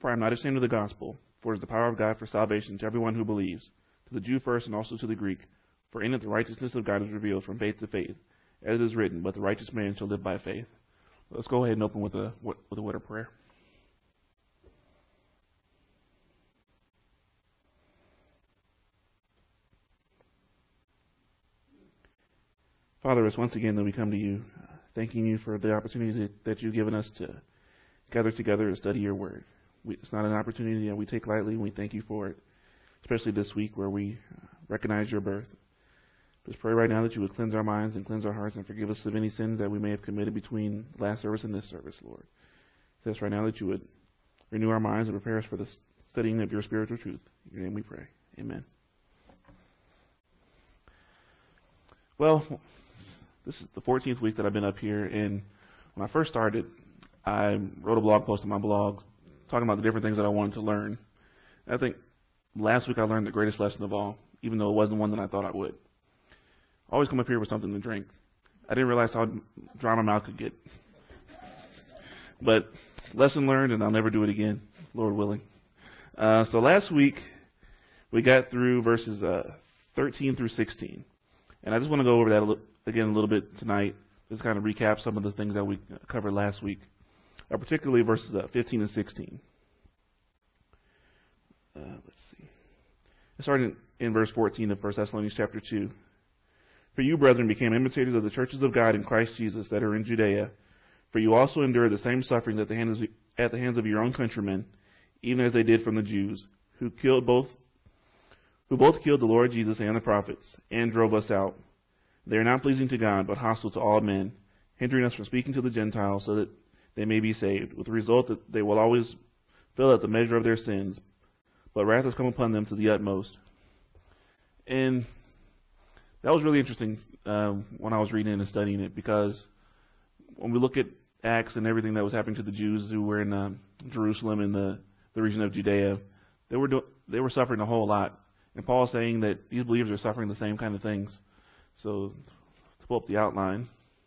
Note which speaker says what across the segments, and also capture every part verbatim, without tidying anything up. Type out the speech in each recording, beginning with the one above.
Speaker 1: For I am not ashamed of the gospel, for it is the power of God for salvation to everyone who believes, to the Jew first and also to the Greek. For in it the righteousness of God is revealed from faith to faith, as it is written, but the righteous man shall live by faith. Let's go ahead and open with a, with a word of prayer. Father, it's once again that we come to you, thanking you for the opportunity that, that you've given us to gather together and study your word. We, it's not an opportunity that we take lightly, and we thank you for it, especially this week where we recognize your birth. Just pray right now that you would cleanse our minds and cleanse our hearts and forgive us of any sins that we may have committed between last service and this service, Lord. Just right now that you would renew our minds and prepare us for the studying of your spiritual truth. In your name we pray. Amen. Well, this is the fourteenth week that I've been up here, and when I first started, I wrote a blog post on my blog talking about the different things that I wanted to learn. I think last week I learned the greatest lesson of all, even though it wasn't one that I thought I would. I always come up here with something to drink. I didn't realize how dry my mouth could get. But lesson learned, and I'll never do it again, Lord willing. Uh, so last week we got through verses uh, thirteen through sixteen. And I just want to go over that a little, again a little bit tonight, just kind of recap some of the things that we covered last week, uh, particularly verses uh, fifteen and sixteen. Uh, let's see. Starting in, in verse fourteen of First Thessalonians chapter two. For you, brethren, became imitators of the churches of God in Christ Jesus that are in Judea. For you also endured the same sufferings at the hands of, at the hands of your own countrymen, even as they did from the Jews, who killed both who both killed the Lord Jesus and the prophets, and drove us out. They are not pleasing to God, but hostile to all men, hindering us from speaking to the Gentiles so that they may be saved, with the result that they will always fill out the measure of their sins, but wrath has come upon them to the utmost. And that was really interesting um, when I was reading it and studying it, because when we look at Acts and everything that was happening to the Jews who were in um, Jerusalem and the, the region of Judea, they were do- they were suffering a whole lot. And Paul is saying that these believers are suffering the same kind of things. So, to pull up the outline,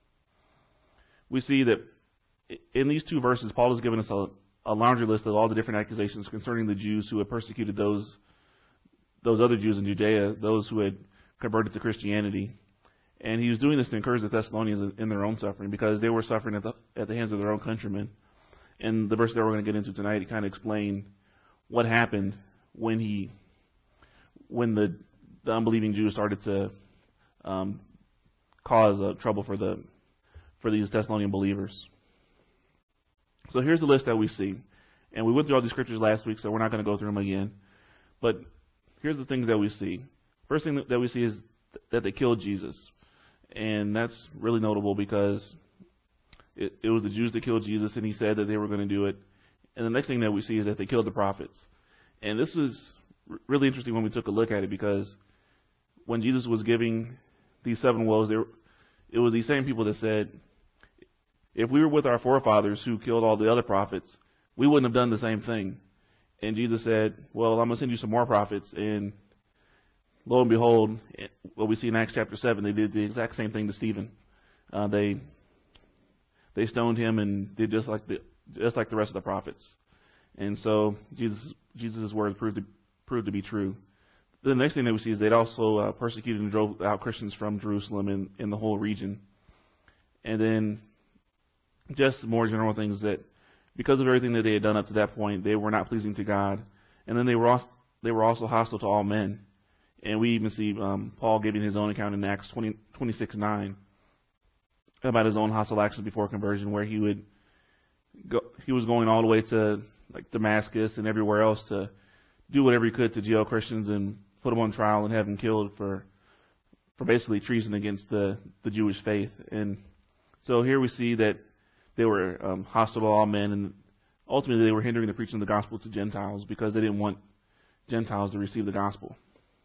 Speaker 1: we see that in these two verses, Paul has given us a, a laundry list of all the different accusations concerning the Jews who had persecuted those those other Jews in Judea, those who had converted to Christianity. And he was doing this to encourage the Thessalonians in their own suffering, because they were suffering at the, at the hands of their own countrymen. And the verse that we're going to get into tonight, he kind of explained what happened when he when the, the unbelieving Jews started to um, cause uh, trouble for the for these Thessalonian believers. So here's the list that we see. And we went through all these scriptures last week, so we're not going to go through them again. But here's the things that we see. First thing that we see is that they killed Jesus. And that's really notable because it, it was the Jews that killed Jesus, and he said that they were going to do it. And the next thing that we see is that they killed the prophets. And this is really interesting when we took a look at it, because when Jesus was giving these seven woes, there, it was these same people that said, if we were with our forefathers who killed all the other prophets, we wouldn't have done the same thing. And Jesus said, well, I'm going to send you some more prophets. And lo and behold, what we see in Acts chapter seven, they did the exact same thing to Stephen. Uh, they they stoned him and did just like the just like the rest of the prophets. And so Jesus Jesus' words proved to, proved to be true. The next thing that we see is they'd also uh, persecuted and drove out Christians from Jerusalem and in the whole region. And then just more general things that because of everything that they had done up to that point, they were not pleasing to God. And then they were also, they were also hostile to all men. And we even see um, Paul giving his own account in Acts twenty, twenty-six nine about his own hostile actions before conversion, where he would go, he was going all the way to like Damascus and everywhere else to do whatever he could to jail Christians and put them on trial and have them killed for for basically treason against the, the Jewish faith. And so here we see that they were um, hostile to all men, and ultimately they were hindering the preaching of the gospel to Gentiles because they didn't want Gentiles to receive the gospel.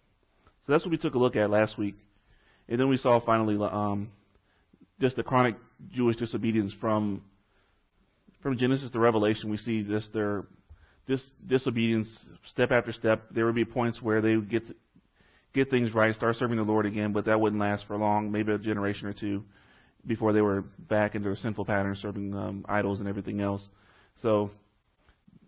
Speaker 1: So that's what we took a look at last week. And then we saw finally um, just the chronic Jewish disobedience from from Genesis to Revelation. We see just their dis- disobedience step after step. There would be points where they would get to, get things right, start serving the Lord again, but that wouldn't last for long, maybe a generation or two, before they were back into their sinful patterns, serving um, idols and everything else. So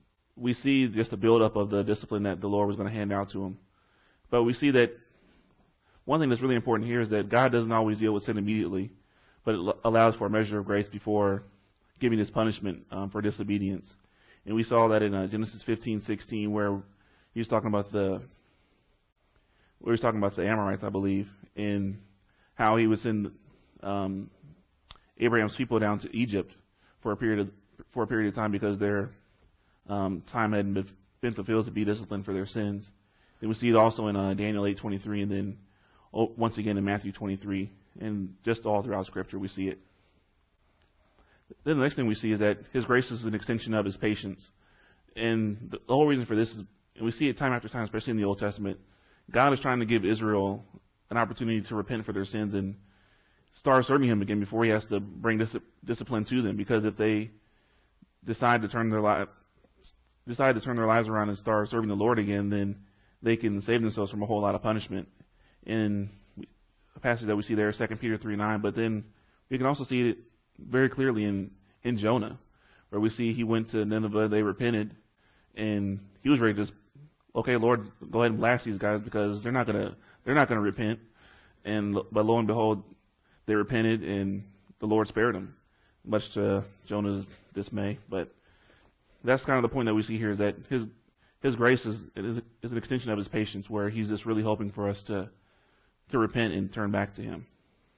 Speaker 1: we see just the buildup of the discipline that the Lord was going to hand out to him. But we see that one thing that's really important here is that God doesn't always deal with sin immediately, but it allows for a measure of grace before giving his punishment um, for disobedience. And we saw that in uh, Genesis fifteen sixteen, where he was talking about the we was talking about the Amorites, I believe, and how he would send um, Abraham's people down to Egypt for a period of for a period of time because their um, time hadn't been fulfilled to be disciplined for their sins. And we see it also in uh, Daniel eight twenty-three, and then oh, once again in Matthew twenty-three, and just all throughout Scripture we see it. Then the next thing we see is that his grace is an extension of his patience. And the whole reason for this is, and we see it time after time, especially in the Old Testament, God is trying to give Israel an opportunity to repent for their sins and start serving him again before he has to bring dis- discipline to them. Because if they decide to turn their li- decide to turn their lives around and start serving the Lord again, then they can save themselves from a whole lot of punishment. In a passage that we see there, Second Peter three nine, but then we can also see it very clearly in, in Jonah, where we see he went to Nineveh, they repented, and he was ready to just, okay, Lord, go ahead and blast these guys because they're not gonna they're not gonna repent. And but lo and behold, they repented, and the Lord spared them, much to Jonah's dismay. But that's kind of the point that we see here, is that his his grace is is, is an extension of his patience, where he's just really hoping for us to to repent and turn back to him.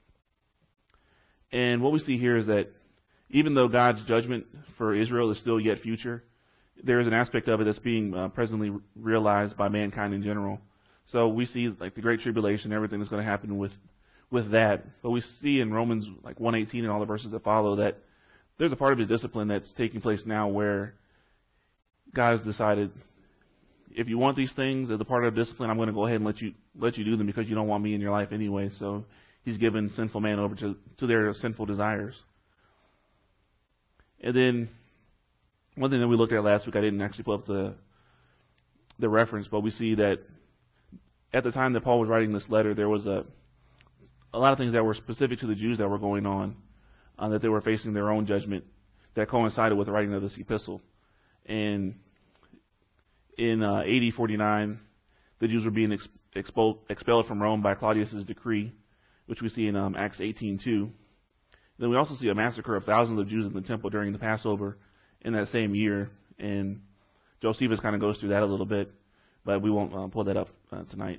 Speaker 1: And what we see here is that even though God's judgment for Israel is still yet future, there is an aspect of it that's being uh, presently realized by mankind in general. So we see like the Great Tribulation, everything that's going to happen with with that. But we see in Romans like one eighteen and all the verses that follow that there's a part of his discipline that's taking place now where God has decided, if you want these things as a part of discipline, I'm going to go ahead and let you let you do them because you don't want me in your life anyway. So he's given sinful man over to, to their sinful desires. And then one thing that we looked at last week, I didn't actually pull up the the reference, but we see that at the time that Paul was writing this letter, there was a a lot of things that were specific to the Jews that were going on, uh, that they were facing their own judgment that coincided with the writing of this epistle. And in uh, A D forty-nine, the Jews were being ex- expelled, expelled from Rome by Claudius's decree, which we see in um, Acts eighteen two. Then we also see a massacre of thousands of Jews in the temple during the Passover in that same year. And Josephus kind of goes through that a little bit, but we won't uh, pull that up uh, tonight.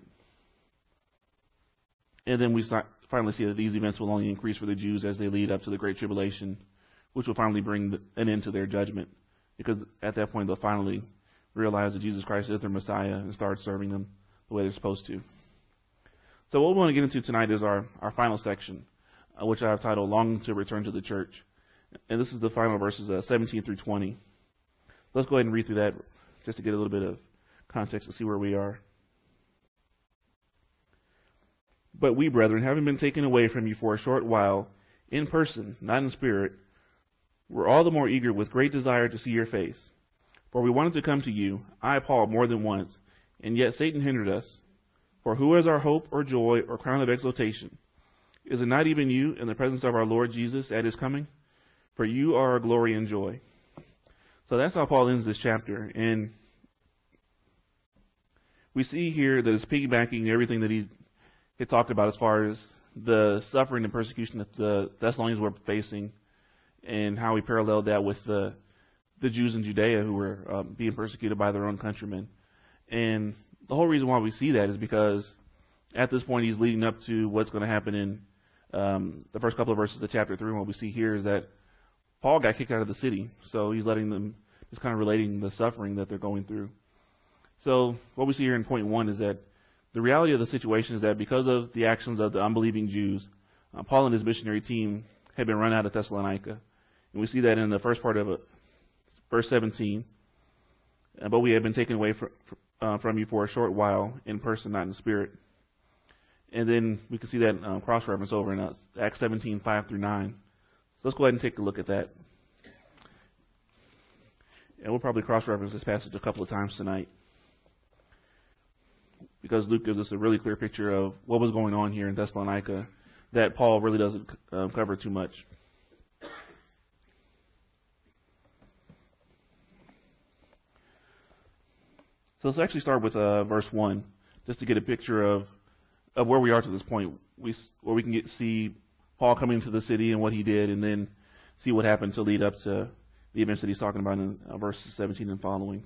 Speaker 1: And then we start, finally see that these events will only increase for the Jews as they lead up to the Great Tribulation, which will finally bring the, an end to their judgment. Because at that point, they'll finally realize that Jesus Christ is their Messiah and start serving them the way they're supposed to. So what we want to get into tonight is our, our final section, uh, which I have titled Longing to Return to the Church. And this is the final verses, uh, seventeen through twenty. Let's go ahead and read through that just to get a little bit of context to see where we are. But we, brethren, having been taken away from you for a short while, in person, not in spirit, were all the more eager with great desire to see your face. For we wanted to come to you, I, Paul, more than once, and yet Satan hindered us. For who is our hope or joy or crown of exaltation? Is it not even you in the presence of our Lord Jesus at his coming? For you are our glory and joy. So that's how Paul ends this chapter. And we see here that it's piggybacking everything that he had talked about as far as the suffering and persecution that the Thessalonians were facing, and how he paralleled that with the the Jews in Judea who were um, being persecuted by their own countrymen. And the whole reason why we see that is because at this point he's leading up to what's going to happen in um, the first couple of verses of chapter three. And what we see here is that Paul got kicked out of the city, so he's letting them, just kind of relating the suffering that they're going through. So what we see here in point one is that the reality of the situation is that because of the actions of the unbelieving Jews, uh, Paul and his missionary team had been run out of Thessalonica. And we see that in the first part of it, verse seventeen. Uh, but we have been taken away from, uh, from you for a short while, in person, not in spirit. And then we can see that um, cross-reference over in uh, Acts seventeen, five through nine. So let's go ahead and take a look at that. And we'll probably cross-reference this passage a couple of times tonight, because Luke gives us a really clear picture of what was going on here in Thessalonica that Paul really doesn't uh, cover too much. So let's actually start with uh, verse one, just to get a picture of, of where we are to this point, we, where we can get, see Paul coming to the city and what he did, and then see what happened to lead up to the events that he's talking about in uh, verses seventeen and following.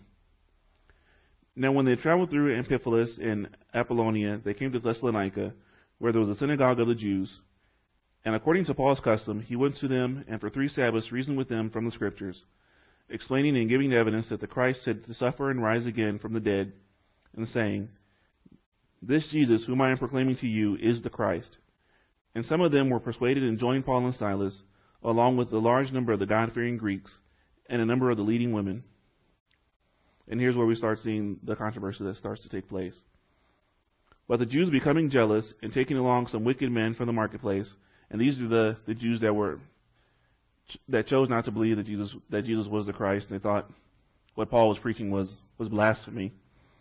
Speaker 1: Now when they traveled through Amphipolis and Apollonia, they came to Thessalonica, where there was a synagogue of the Jews. And according to Paul's custom, he went to them and for three Sabbaths reasoned with them from the Scriptures, explaining and giving evidence that the Christ had to suffer and rise again from the dead, and saying, "This Jesus, whom I am proclaiming to you, is the Christ." And some of them were persuaded and joined Paul and Silas, along with a large number of the God-fearing Greeks and a number of the leading women. And here's where we start seeing the controversy that starts to take place. But the Jews, becoming jealous and taking along some wicked men from the marketplace, and these are the, the Jews that were that chose not to believe that Jesus that Jesus was the Christ, and they thought what Paul was preaching was, was blasphemy.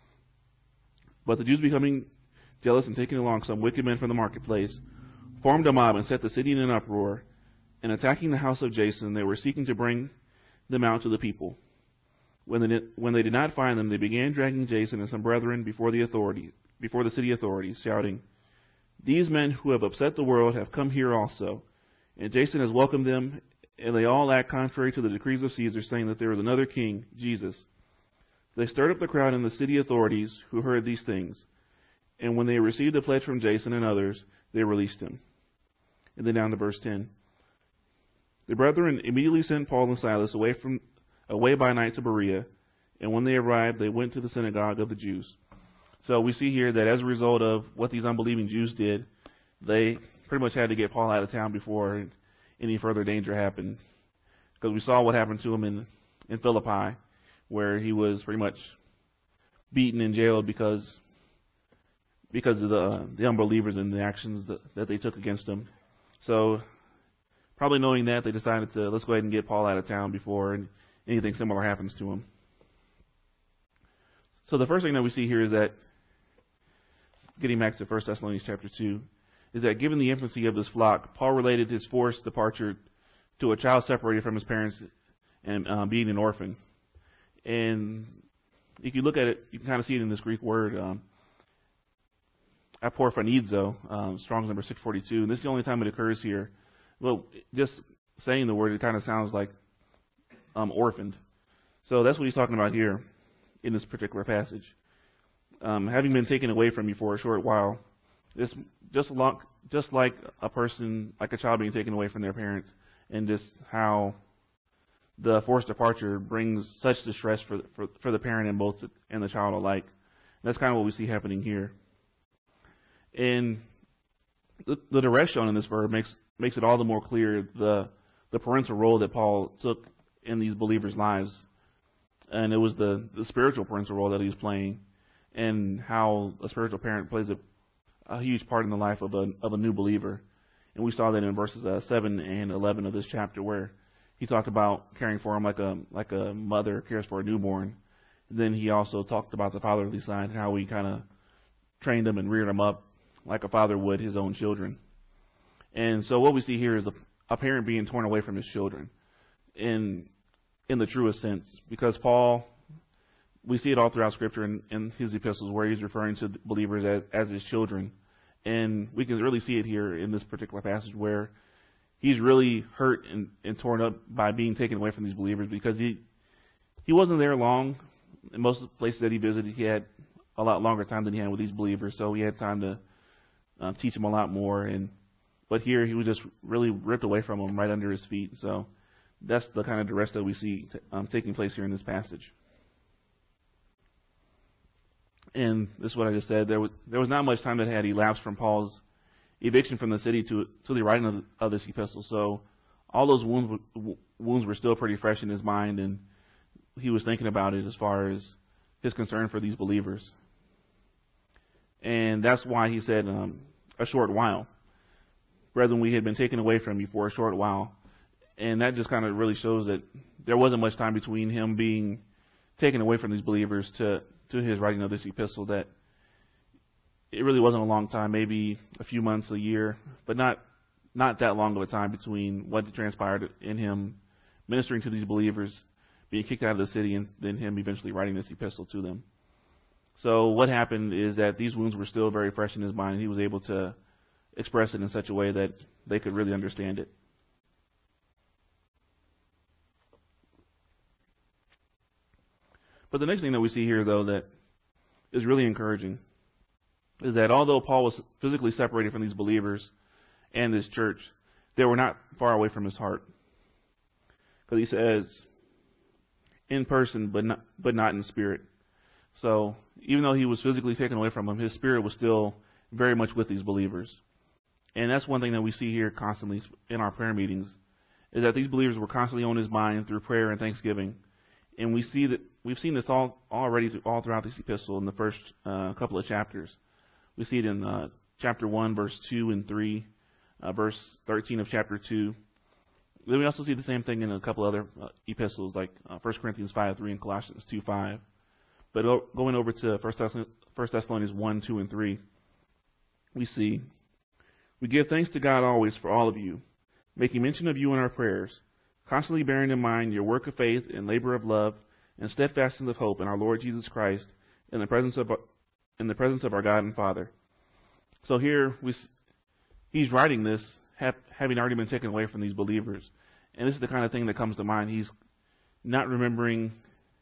Speaker 1: But the Jews, becoming jealous and taking along some wicked men from the marketplace, formed a mob and set the city in an uproar, and attacking the house of Jason, they were seeking to bring them out to the people. When they, when they did not find them, they began dragging Jason and some brethren before the authority, before the city authorities, shouting, "These men who have upset the world have come here also, and Jason has welcomed them, and they all act contrary to the decrees of Caesar, saying that there is another king, Jesus." They stirred up the crowd and the city authorities who heard these things, and when they received a pledge from Jason and others, they released him. And then down to verse ten. The brethren immediately sent Paul and Silas away from away by night to Berea, and when they arrived, they went to the synagogue of the Jews. So we see here that as a result of what these unbelieving Jews did, they pretty much had to get Paul out of town before any further danger happened. Because we saw what happened to him in, in Philippi, where he was pretty much beaten and jailed because because of the, uh, the unbelievers and the actions that, that they took against him. So probably knowing that, they decided to, let's go ahead and get Paul out of town before anything similar happens to him. So the first thing that we see here is that, getting back to First Thessalonians chapter two, is that given the infancy of this flock, Paul related his forced departure to a child separated from his parents and uh, being an orphan. And if you look at it, you can kind of see it in this Greek word, um, aporphanizo, um, Strong's number six forty-two, and this is the only time it occurs here. Well, just saying the word, it kind of sounds like um, orphaned. So that's what he's talking about here in this particular passage. Um, having been taken away from you for a short while, this just like, just like a person, like a child being taken away from their parents, and just how the forced departure brings such distress for for, for the parent and both and the child alike. And that's kind of what we see happening here. And the, the duress shown in this verb makes makes it all the more clear the the parental role that Paul took in these believers' lives, and it was the, the spiritual parental role that he was playing, and how a spiritual parent plays a, a huge part in the life of a of a new believer. And we saw that in verses uh, seven and eleven of this chapter, where he talked about caring for him like a like a mother cares for a newborn. And then he also talked about the fatherly side, and how he kind of trained him and reared him up like a father would his own children. And so what we see here is a, a parent being torn away from his children in in the truest sense, because Paul, we see it all throughout Scripture in, in his epistles where he's referring to believers as, as his children. And we can really see it here in this particular passage where he's really hurt and, and torn up by being taken away from these believers, because he he wasn't there long. In most of the places that he visited, he had a lot longer time than he had with these believers, so he had time to uh, teach them a lot more. And but here he was just really ripped away from them right under his feet. So that's the kind of duress that we see t- um, taking place here in this passage. And this is what I just said. There was there was not much time that had elapsed from Paul's eviction from the city to to the writing of, the, of this epistle. So all those wounds wounds were still pretty fresh in his mind, and he was thinking about it as far as his concern for these believers. And that's why he said um, a short while. Brethren, we had been taken away from you for a short while. And that just kind of really shows that there wasn't much time between him being taken away from these believers to, to his writing of this epistle, that it really wasn't a long time, maybe a few months, a year, but not not that long of a time between what transpired in him ministering to these believers, being kicked out of the city, and then him eventually writing this epistle to them. So what happened is that these wounds were still very fresh in his mind, and he was able to express it in such a way that they could really understand it. But the next thing that we see here, though, that is really encouraging is that although Paul was physically separated from these believers and this church, they were not far away from his heart. Because he says, in person, but not, but not in spirit. So even though he was physically taken away from them, his spirit was still very much with these believers. And that's one thing that we see here constantly in our prayer meetings, is that these believers were constantly on his mind through prayer and thanksgiving. And we see that we've seen this all already all throughout this epistle in the first uh, couple of chapters. We see it in uh, chapter one, verse two and three, uh, verse thirteen of chapter two. Then we also see the same thing in a couple other uh, epistles, like uh, First Corinthians five three and Colossians two five. But o- going over to First Thessalonians one, two, and three, we see, we give thanks to God always for all of you, making mention of you in our prayers, constantly bearing in mind your work of faith and labor of love and steadfastness of hope in our Lord Jesus Christ in the presence of in the presence of our God and Father. So here we, he's writing this have, having already been taken away from these believers, and this is the kind of thing that comes to mind. He's not remembering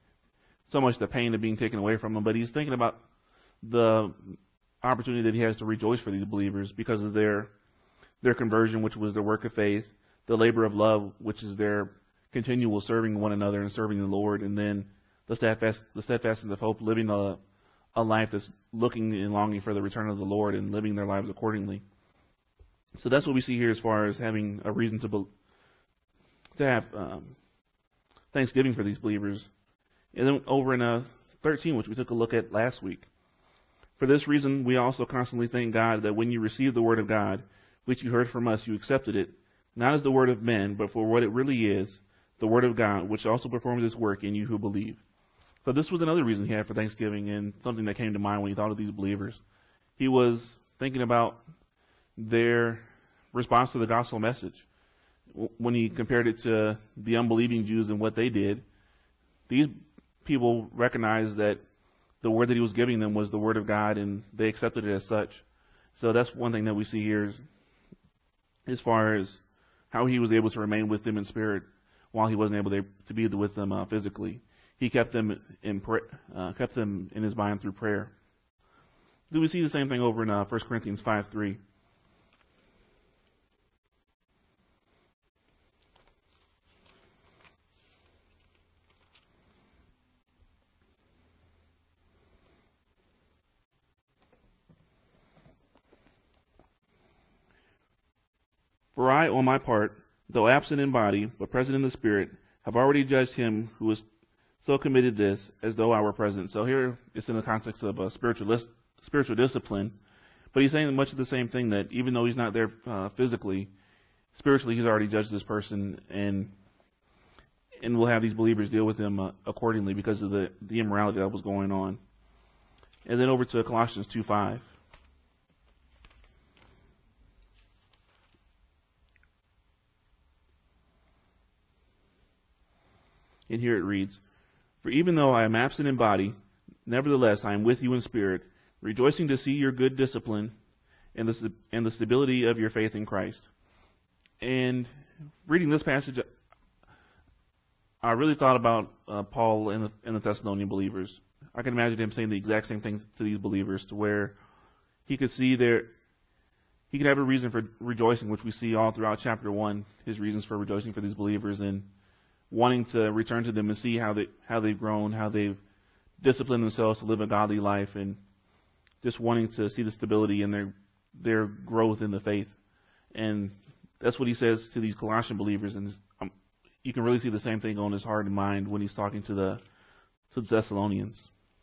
Speaker 1: so much the pain of being taken away from them, but he's thinking about the opportunity that he has to rejoice for these believers because of their their conversion, which was their work of faith, the labor of love, which is their continual serving one another and serving the Lord, and then the steadfast, the steadfastness of hope, living a, a life that's looking and longing for the return of the Lord and living their lives accordingly. So that's what we see here as far as having a reason to be, to have um, thanksgiving for these believers. And then over in uh, thirteen, which we took a look at last week. For this reason, we also constantly thank God that when you received the word of God, which you heard from us, you accepted it, not as the word of men, but for what it really is, the word of God, which also performs its work in you who believe. So this was another reason he had for Thanksgiving, and something that came to mind when he thought of these believers. He was thinking about their response to the gospel message. When he compared it to the unbelieving Jews and what they did, these people recognized that the word that he was giving them was the word of God, and they accepted it as such. So that's one thing that we see here, as far as how he was able to remain with them in spirit while he wasn't able to be with them uh, physically. He kept them in uh, kept them in his mind through prayer. Do we see the same thing over in uh, First Corinthians five three? For I, on my part, though absent in body, but present in the spirit, have already judged him who has so committed this, as though I were present. So here it's in the context of a spiritual spiritual discipline, but he's saying much of the same thing, that even though he's not there uh, physically, spiritually he's already judged this person, and and will have these believers deal with him uh, accordingly because of the, the immorality that was going on. And then over to Colossians two five. And here it reads, for even though I am absent in body, nevertheless I am with you in spirit, rejoicing to see your good discipline and the, and the stability of your faith in Christ. And reading this passage, I really thought about uh, Paul and the, and the Thessalonian believers. I can imagine him saying the exact same thing to these believers, to where he could see their, he could have a reason for rejoicing, which we see all throughout chapter one, his reasons for rejoicing for these believers, and wanting to return to them and see how they how they've grown, how they've disciplined themselves to live a godly life, and just wanting to see the stability in their their growth in the faith. And that's what he says to these Colossian believers, and um, you can really see the same thing on his heart and mind when he's talking to the to the Thessalonians.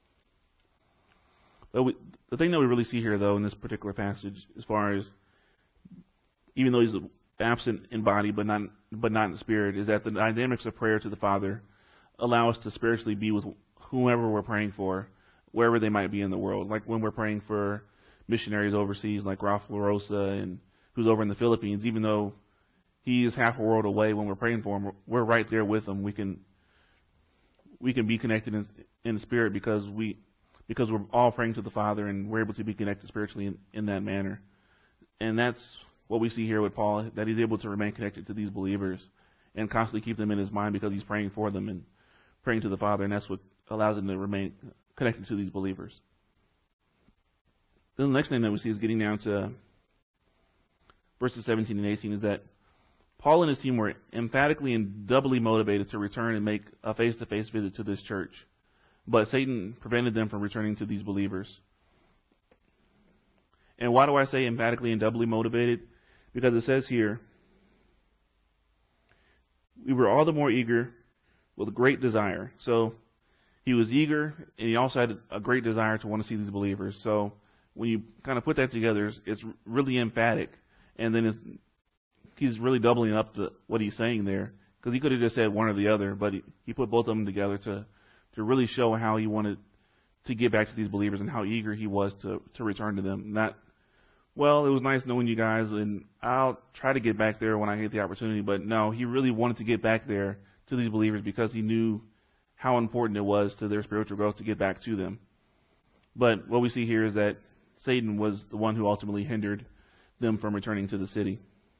Speaker 1: But we, the thing that we really see here, though, in this particular passage, as far as even though he's absent in body but not but not in spirit, is that the dynamics of prayer to the Father allow us to spiritually be with whomever we're praying for, wherever they might be in the world. Like when we're praying for missionaries overseas, like Ralph LaRosa, and who's over in the Philippines, even though he is half a world away, when we're praying for him, we're right there with him. We can we can be connected in, in spirit because we because we're all praying to the Father and we're able to be connected spiritually in, in that manner. And that's what we see here with Paul, that he's able to remain connected to these believers and constantly keep them in his mind because he's praying for them and praying to the Father, and that's what allows him to remain connected to these believers. Then the next thing that we see is getting down to verses seventeen and eighteen is that Paul and his team were emphatically and doubly motivated to return and make a face-to-face visit to this church. But Satan prevented them from returning to these believers. And why do I say emphatically and doubly motivated? Because it says here, we were all the more eager with a great desire. So he was eager, and he also had a great desire to want to see these believers. So when you kind of put that together, it's really emphatic. And then it's, he's really doubling up to what he's saying there, because he could have just said one or the other, but he, he put both of them together to, to really show how he wanted to get back to these believers and how eager he was to, to return to them. Not, well, it was nice knowing you guys, and I'll try to get back there when I get the opportunity, but no, he really wanted to get back there to these believers because he knew how important it was to their spiritual growth to get back to them. But what we see here is that Satan was the one who ultimately hindered them from returning to the city.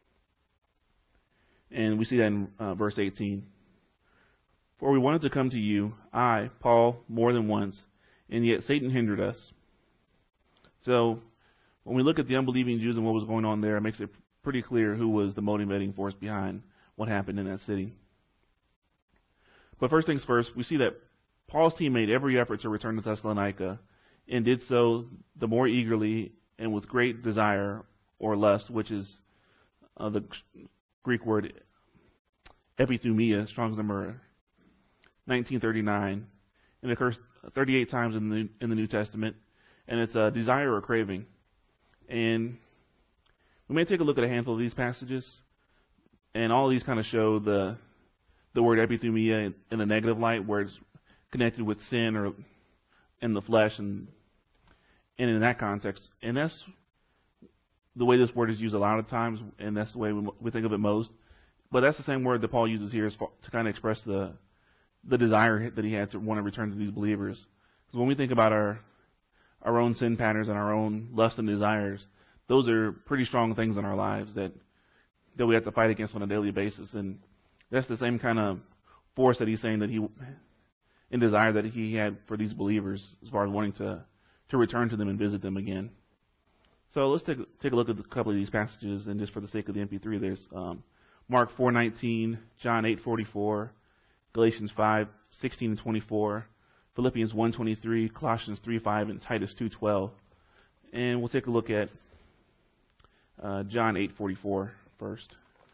Speaker 1: And we see that in uh, verse eighteen. For we wanted to come to you, I, Paul, more than once, and yet Satan hindered us. So when we look at the unbelieving Jews and what was going on there, it makes it pretty clear who was the motivating force behind what happened in that city. But first things first, we see that Paul's team made every effort to return to Thessalonica and did so the more eagerly and with great desire or lust, which is uh, the Greek word epithumia, Strong's number nineteen thirty-nine. It occurs thirty-eight times in the in the New Testament, and it's a desire or craving. And we may take a look at a handful of these passages, and all of these kind of show the the word epithumia in, in a negative light, where it's connected with sin or in the flesh, and and in that context. And that's the way this word is used a lot of times, and that's the way we, we think of it most. But that's the same word that Paul uses here as far, to kind of express the the desire that he had to want to return to these believers. Because when we think about our our own sin patterns and our own lust and desires, those are pretty strong things in our lives that that we have to fight against on a daily basis. And that's the same kind of force that he's saying that he, and desire that he had for these believers as far as wanting to, to return to them and visit them again. So let's take, take a look at a couple of these passages, and just for the sake of the M P three, there's um, Mark four nineteen, John eight forty-four, Galatians five sixteen and twenty-four, Philippians one twenty-three, Colossians three five, and Titus two twelve. And we'll take a look at uh, John eight forty-four first.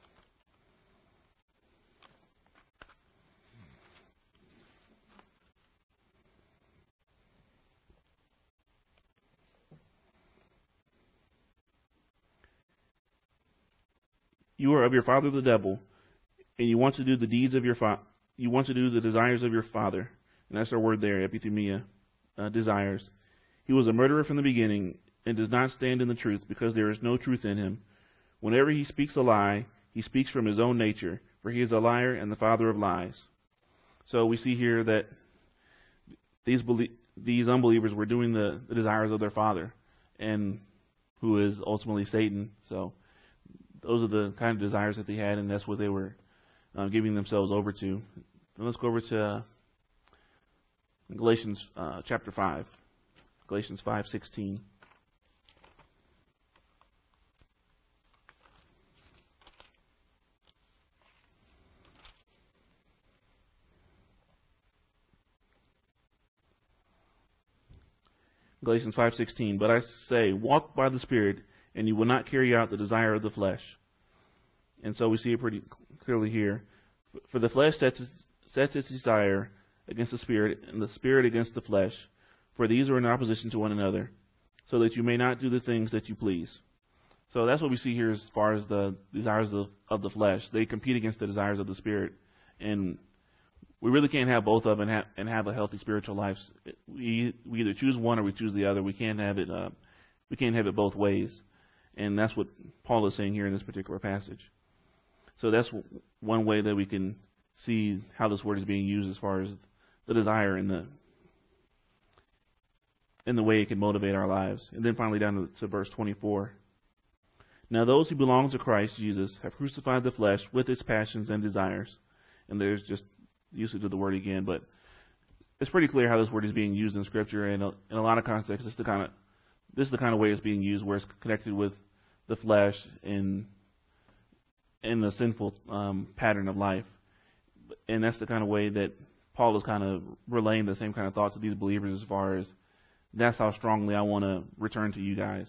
Speaker 1: You are of your father the devil, and you want to do the deeds of your father. You want to do the desires of your father. And that's our word there, epithumia, uh, desires. He was a murderer from the beginning and does not stand in the truth, because there is no truth in him. Whenever he speaks a lie, he speaks from his own nature, for he is a liar and the father of lies. So we see here that these belie- these unbelievers were doing the, the desires of their father, and who is ultimately Satan. So those are the kind of desires that they had, and that's what they were uh, giving themselves over to. And let's go over to uh, Galatians uh, chapter five, Galatians five sixteen. Galatians five sixteen. But I say, walk by the Spirit, and you will not carry out the desire of the flesh. And so we see it pretty clearly here. For the flesh sets its, sets its desire against the Spirit, and the Spirit against the flesh. For these are in opposition to one another, so that you may not do the things that you please. So that's what we see here as far as the desires of the, of the flesh. They compete against the desires of the Spirit. And we really can't have both of them and have, and have a healthy spiritual life. We, we either choose one or we choose the other. We can't have it. Uh, we can't have it both ways. And that's what Paul is saying here in this particular passage. So that's one way that we can see how this word is being used as far as the desire and the in the way it can motivate our lives. And then finally down to, to verse twenty-four. Now those who belong to Christ Jesus have crucified the flesh with its passions and desires. And there's just usage of the word again, but it's pretty clear how this word is being used in Scripture. And in a lot of contexts, this is the kind of this is the kind of way it's being used, where it's connected with the flesh and and the sinful um, pattern of life. And that's the kind of way that Paul is kind of relaying the same kind of thoughts to these believers, as far as that's how strongly I want to return to you guys.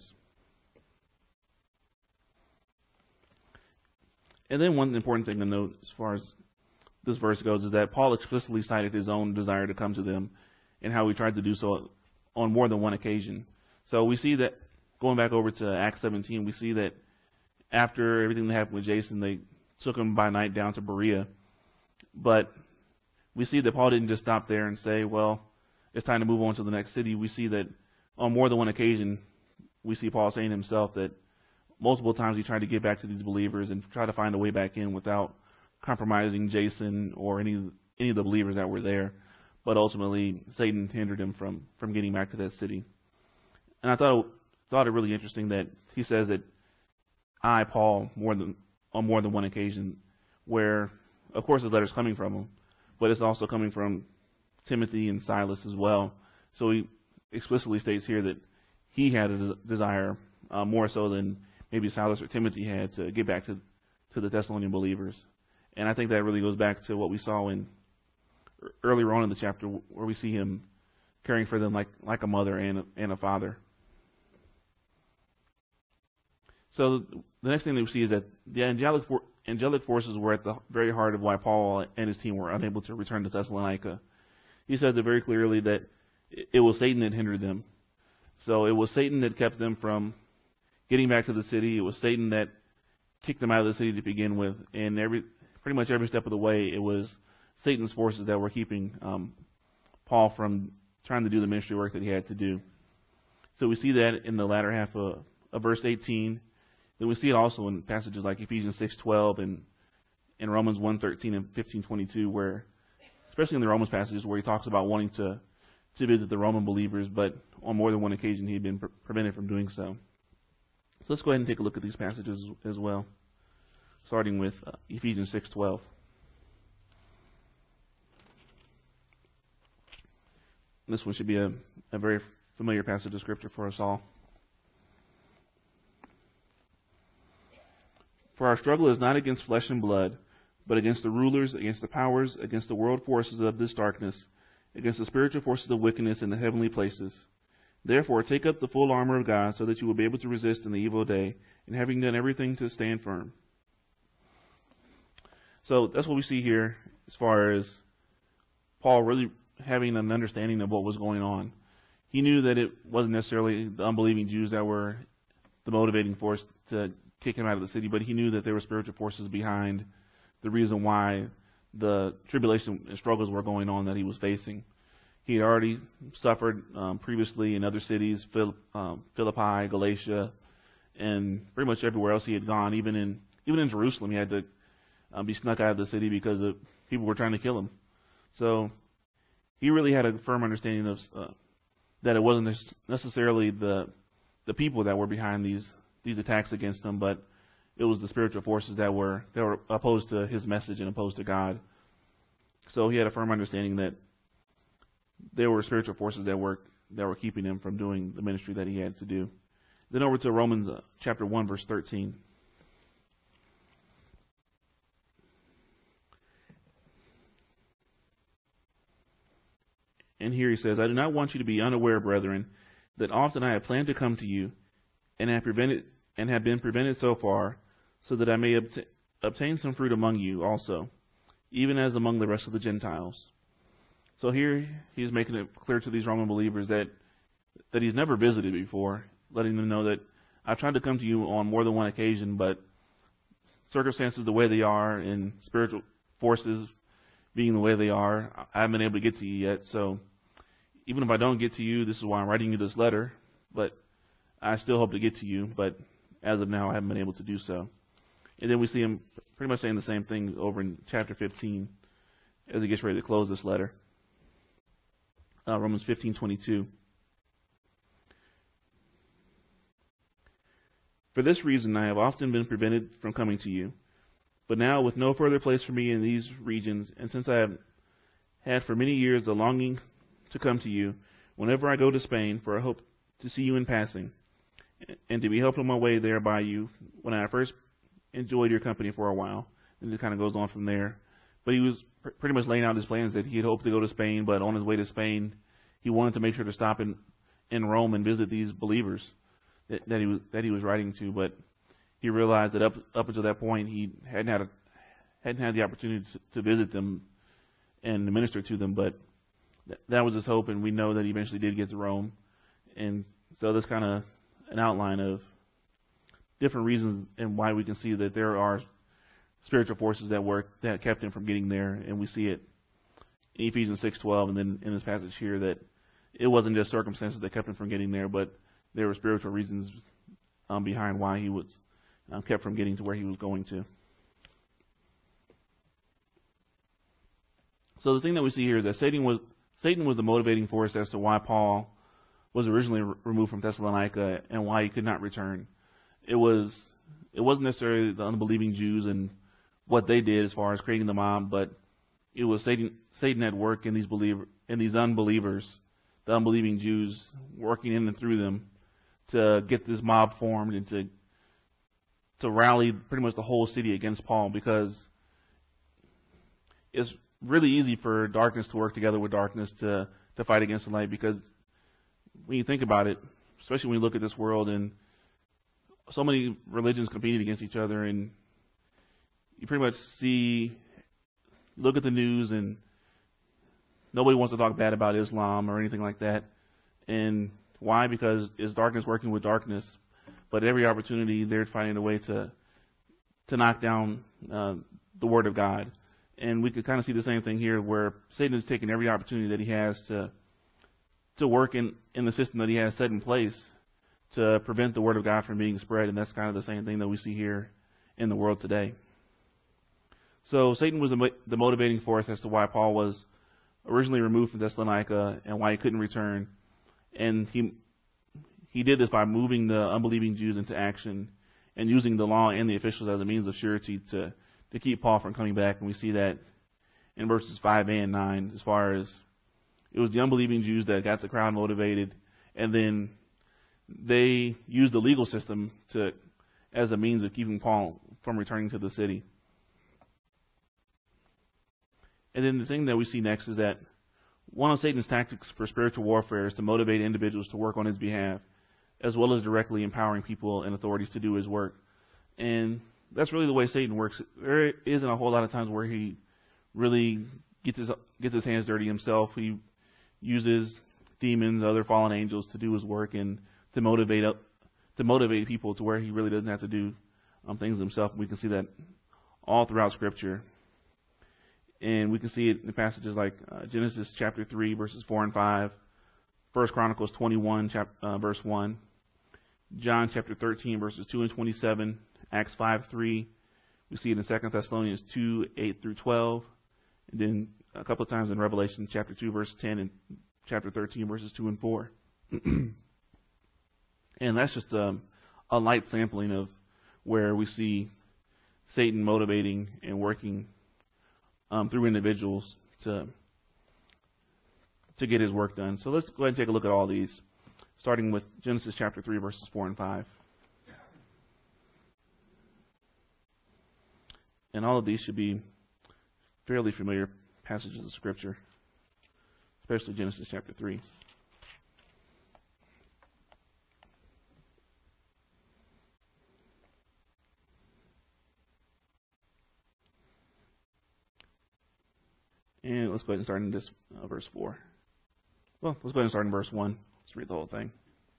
Speaker 1: And then one important thing to note as far as this verse goes is that Paul explicitly cited his own desire to come to them, and how he tried to do so on more than one occasion. So we see that, going back over to Acts seventeen, we see that after everything that happened with Jason, they took him by night down to Berea. But we see that Paul didn't just stop there and say, well, it's time to move on to the next city. We see that on more than one occasion, we see Paul saying himself that multiple times he tried to get back to these believers and try to find a way back in without compromising Jason or any any of the believers that were there. But ultimately, Satan hindered him from, from getting back to that city. And I thought thought it really interesting that he says that I, Paul, more than on more than one occasion, where, of course, his letter's coming from him, but it's also coming from Timothy and Silas as well. So he explicitly states here that he had a des- desire, uh, more so than maybe Silas or Timothy had, to get back to, to the Thessalonian believers. And I think that really goes back to what we saw in earlier on in the chapter, where we see him caring for them like, like a mother and a, and a father. So the next thing that we see is that the angelic, for, angelic forces were at the very heart of why Paul and his team were unable to return to Thessalonica. He says it very clearly that it was Satan that hindered them. So it was Satan that kept them from getting back to the city. It was Satan that kicked them out of the city to begin with. And every pretty much every step of the way, it was Satan's forces that were keeping um, Paul from trying to do the ministry work that he had to do. So we see that in the latter half of, of verse eighteen. Then we see it also in passages like Ephesians six twelve and in Romans one thirteen and fifteen twenty-two, where, especially in the Romans passages, where he talks about wanting to, to visit the Roman believers, but on more than one occasion he had been pre- prevented from doing so. So let's go ahead and take a look at these passages as well, starting with uh, Ephesians six twelve. This one should be a, a very familiar passage of Scripture for us all. For our struggle is not against flesh and blood, but against the rulers, against the powers, against the world forces of this darkness, against the spiritual forces of wickedness in the heavenly places. Therefore, take up the full armor of God, so that you will be able to resist in the evil day, and having done everything, to stand firm. So that's what we see here as far as Paul really having an understanding of what was going on. He knew that it wasn't necessarily the unbelieving Jews that were the motivating force to kick him out of the city, but he knew that there were spiritual forces behind the reason why the tribulation and struggles were going on that he was facing. He had already suffered um, previously in other cities, Phil, um, Philippi, Galatia, and pretty much everywhere else he had gone. Even in even in Jerusalem, he had to um, be snuck out of the city because of, people were trying to kill him. So he really had a firm understanding of uh, that it wasn't necessarily the the people that were behind these these attacks against him, but it was the spiritual forces that were that were opposed to his message and opposed to God. So he had a firm understanding that there were spiritual forces that were that were keeping him from doing the ministry that he had to do. Then over to Romans uh, chapter one, verse thirteen. And here he says, I do not want you to be unaware, brethren, that often I have planned to come to you, and have prevented and have been prevented so far, so that I may obt- obtain some fruit among you also, even as among the rest of the Gentiles. So here he's making it clear to these Roman believers that that he's never visited before, letting them know that I've tried to come to you on more than one occasion, but circumstances the way they are and spiritual forces being the way they are, I haven't been able to get to you yet. So even if I don't get to you, this is why I'm writing you this letter, but I still hope to get to you, but as of now I haven't been able to do so. And then we see him pretty much saying the same thing over in chapter fifteen as he gets ready to close this letter. Uh, Romans fifteen twenty-two. For this reason I have often been prevented from coming to you. But now, with no further place for me in these regions, and since I have had for many years the longing to come to you, whenever I go to Spain, for I hope to see you in passing, and to be helped on my way there by you, when I first enjoyed your company for a while. And it kind of goes on from there. But he was pr- pretty much laying out his plans that he had hoped to go to Spain, but on his way to Spain, he wanted to make sure to stop in, in Rome and visit these believers that, that he was that he was writing to. But he realized that up up until that point, he hadn't had a, hadn't had the opportunity to, to visit them and minister to them. But th- that was his hope, and we know that he eventually did get to Rome. And so that's kind of an outline of different reasons and why we can see that there are spiritual forces that work that kept him from getting there, and we see it in Ephesians six twelve, and then in this passage here that it wasn't just circumstances that kept him from getting there, but there were spiritual reasons um, behind why he was um, kept from getting to where he was going to. So the thing that we see here is that Satan was Satan was the motivating force as to why Paul was originally re- removed from Thessalonica and why he could not return. It was it wasn't necessarily the unbelieving Jews and what they did as far as creating the mob, but it was Satan, Satan at work in these believer, in these unbelievers, the unbelieving Jews, working in and through them to get this mob formed and to to rally pretty much the whole city against Paul, because it's really easy for darkness to work together with darkness to, to fight against the light, because when you think about it, especially when you look at this world and so many religions competing against each other, and you pretty much see, look at the news, and nobody wants to talk bad about Islam or anything like that. And why? Because it's darkness working with darkness. But every opportunity, they're finding a way to to knock down uh, the Word of God. And we could kind of see the same thing here, where Satan is taking every opportunity that he has to to work in, in the system that he has set in place to prevent the Word of God from being spread. And that's kind of the same thing that we see here in the world today. So Satan was the, the motivating force as to why Paul was originally removed from Thessalonica and why he couldn't return. And he he did this by moving the unbelieving Jews into action and using the law and the officials as a means of surety to, to keep Paul from coming back. And we see that in verses five and nine, as far as it was the unbelieving Jews that got the crowd motivated, and then they used the legal system to as a means of keeping Paul from returning to the city. And then the thing that we see next is that one of Satan's tactics for spiritual warfare is to motivate individuals to work on his behalf, as well as directly empowering people and authorities to do his work. And that's really the way Satan works. There isn't a whole lot of times where he really gets his gets his hands dirty himself. He uses demons, other fallen angels, to do his work and to motivate up to motivate people to where he really doesn't have to do um, things himself. We can see that all throughout Scripture. And we can see it in passages like uh, Genesis chapter three, verses four and five, First Chronicles twenty-one, chap- uh, verse one, John chapter thirteen, verses two and twenty-seven, Acts five three. We see it in Second Thessalonians two, eight through twelve, and then a couple of times in Revelation chapter two, verse ten, and chapter thirteen, verses two and four. And that's just um, a light sampling of where we see Satan motivating and working Um, through individuals to to get his work done. So let's go ahead and take a look at all these, starting with Genesis chapter three, verses four and five. And all of these should be fairly familiar passages of Scripture, especially Genesis chapter three. And let's go ahead and start in this uh, verse four. Well, let's go ahead and start in verse one. Let's read the whole thing.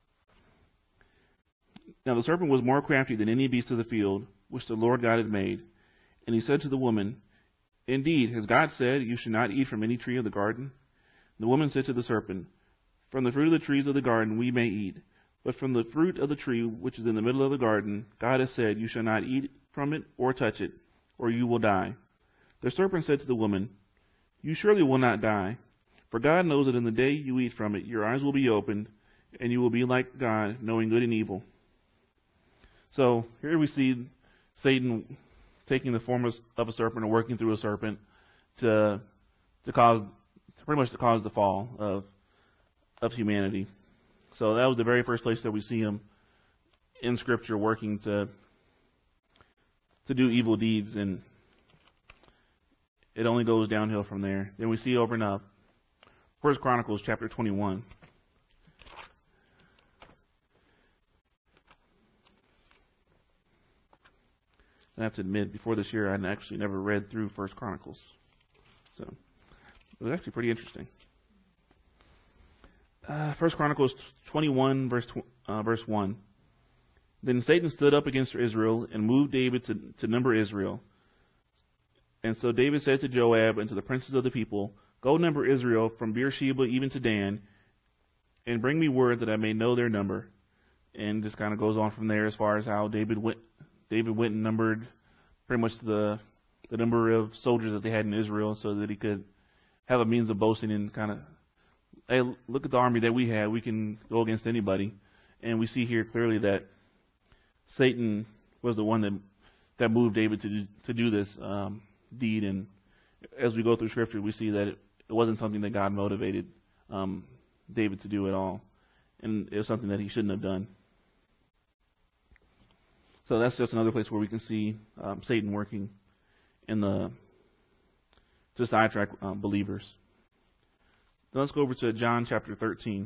Speaker 1: Now the serpent was more crafty than any beast of the field which the Lord God had made. And he said to the woman, Indeed, has God said, You should not eat from any tree of the garden? The woman said to the serpent, From the fruit of the trees of the garden we may eat. But from the fruit of the tree which is in the middle of the garden, God has said, You shall not eat from it or touch it, or you will die. The serpent said to the woman, You surely will not die, for God knows that in the day you eat from it, your eyes will be opened, and you will be like God, knowing good and evil. So here we see Satan taking the form of, of a serpent or working through a serpent to to cause to pretty much to cause the fall of of humanity. So that was the very first place that we see him in Scripture working to to do evil deeds, and it only goes downhill from there. Then we see over in uh, First Chronicles chapter twenty-one. I have to admit, before this year, I actually never read through First Chronicles, so it was actually pretty interesting. Uh, First Chronicles twenty-one, verse tw- uh, verse one. Then Satan stood up against Israel and moved David to, to number Israel. And so David said to Joab and to the princes of the people, "Go number Israel from Beersheba even to Dan, and bring me word that I may know their number." And just kind of goes on from there as far as how David went. David went and numbered pretty much the the number of soldiers that they had in Israel, so that he could have a means of boasting and kind of, hey, look at the army that we had. We can go against anybody. And we see here clearly that Satan was the one that that moved David to do, to do this um, deed. And as we go through Scripture, we see that it, it wasn't something that God motivated um, David to do at all, and it was something that he shouldn't have done. So that's just another place where we can see um, Satan working in the to sidetrack um, believers. Now let's go over to John chapter thirteen.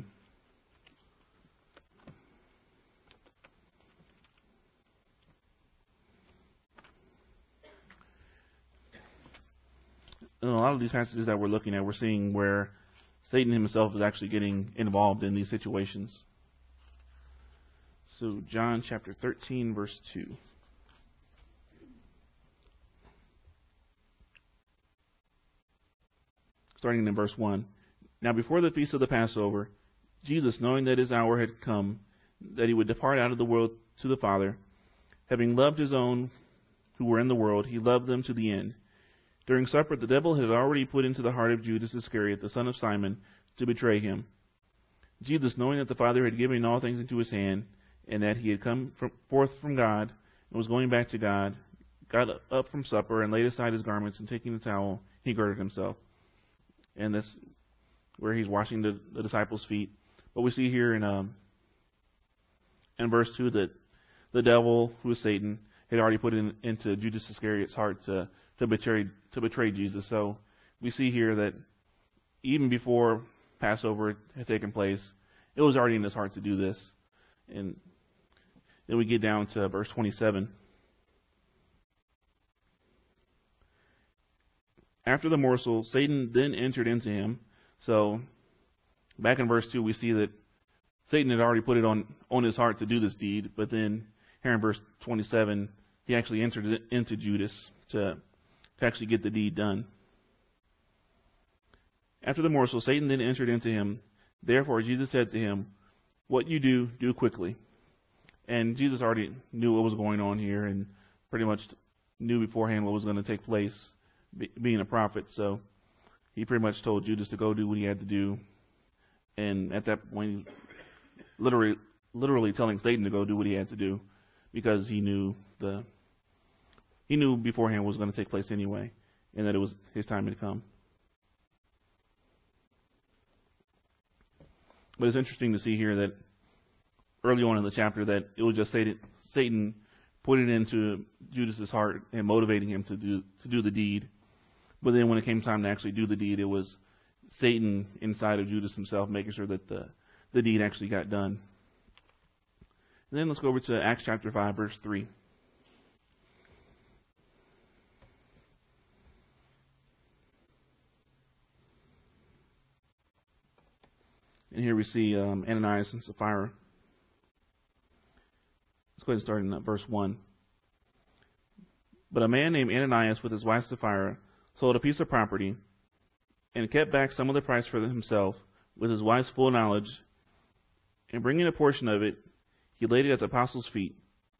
Speaker 1: In a lot of these passages that we're looking at, we're seeing where Satan himself is actually getting involved in these situations. So John chapter thirteen, verse two. Starting in verse one. Now before the feast of the Passover, Jesus, knowing that his hour had come, that he would depart out of the world to the Father, having loved his own who were in the world, he loved them to the end. During supper, the devil had already put into the heart of Judas Iscariot, the son of Simon, to betray him. Jesus, knowing that the Father had given all things into his hand, and that he had come from, forth from God, and was going back to God, got up from supper, and laid aside his garments, and taking the towel, he girded himself. And that's where he's washing the, the disciples' feet. But we see here in um, in verse two that the devil, who is Satan, had already put in, into Judas Iscariot's heart to, to betray to betray Jesus. So we see here that even before Passover had taken place, it was already in his heart to do this. And then we get down to verse twenty-seven. After the morsel, Satan then entered into him. So back in verse two, we see that Satan had already put it on, on his heart to do this deed. But then here in verse twenty-seven, he actually entered into Judas to, to actually get the deed done. After the morsel, Satan then entered into him. Therefore, Jesus said to him, "What you do, do quickly." And Jesus already knew what was going on here and pretty much knew beforehand what was going to take place, be, being a prophet. So he pretty much told Judas to go do what he had to do. And at that point, literally, literally telling Satan to go do what he had to do, because he knew the he knew beforehand what was going to take place anyway, and that it was his time had come. But it's interesting to see here that early on in the chapter that it was just Satan, Satan putting it into Judas's heart and motivating him to do to do the deed. But then when it came time to actually do the deed, it was Satan inside of Judas himself making sure that the, the deed actually got done. And then let's go over to Acts chapter five, verse three. And here we see um, Ananias and Sapphira. Let's go ahead and start in verse one. But a man named Ananias with his wife Sapphira sold a piece of property and kept back some of the price for himself with his wife's full knowledge. And bringing a portion of it, he laid it at the apostles' feet.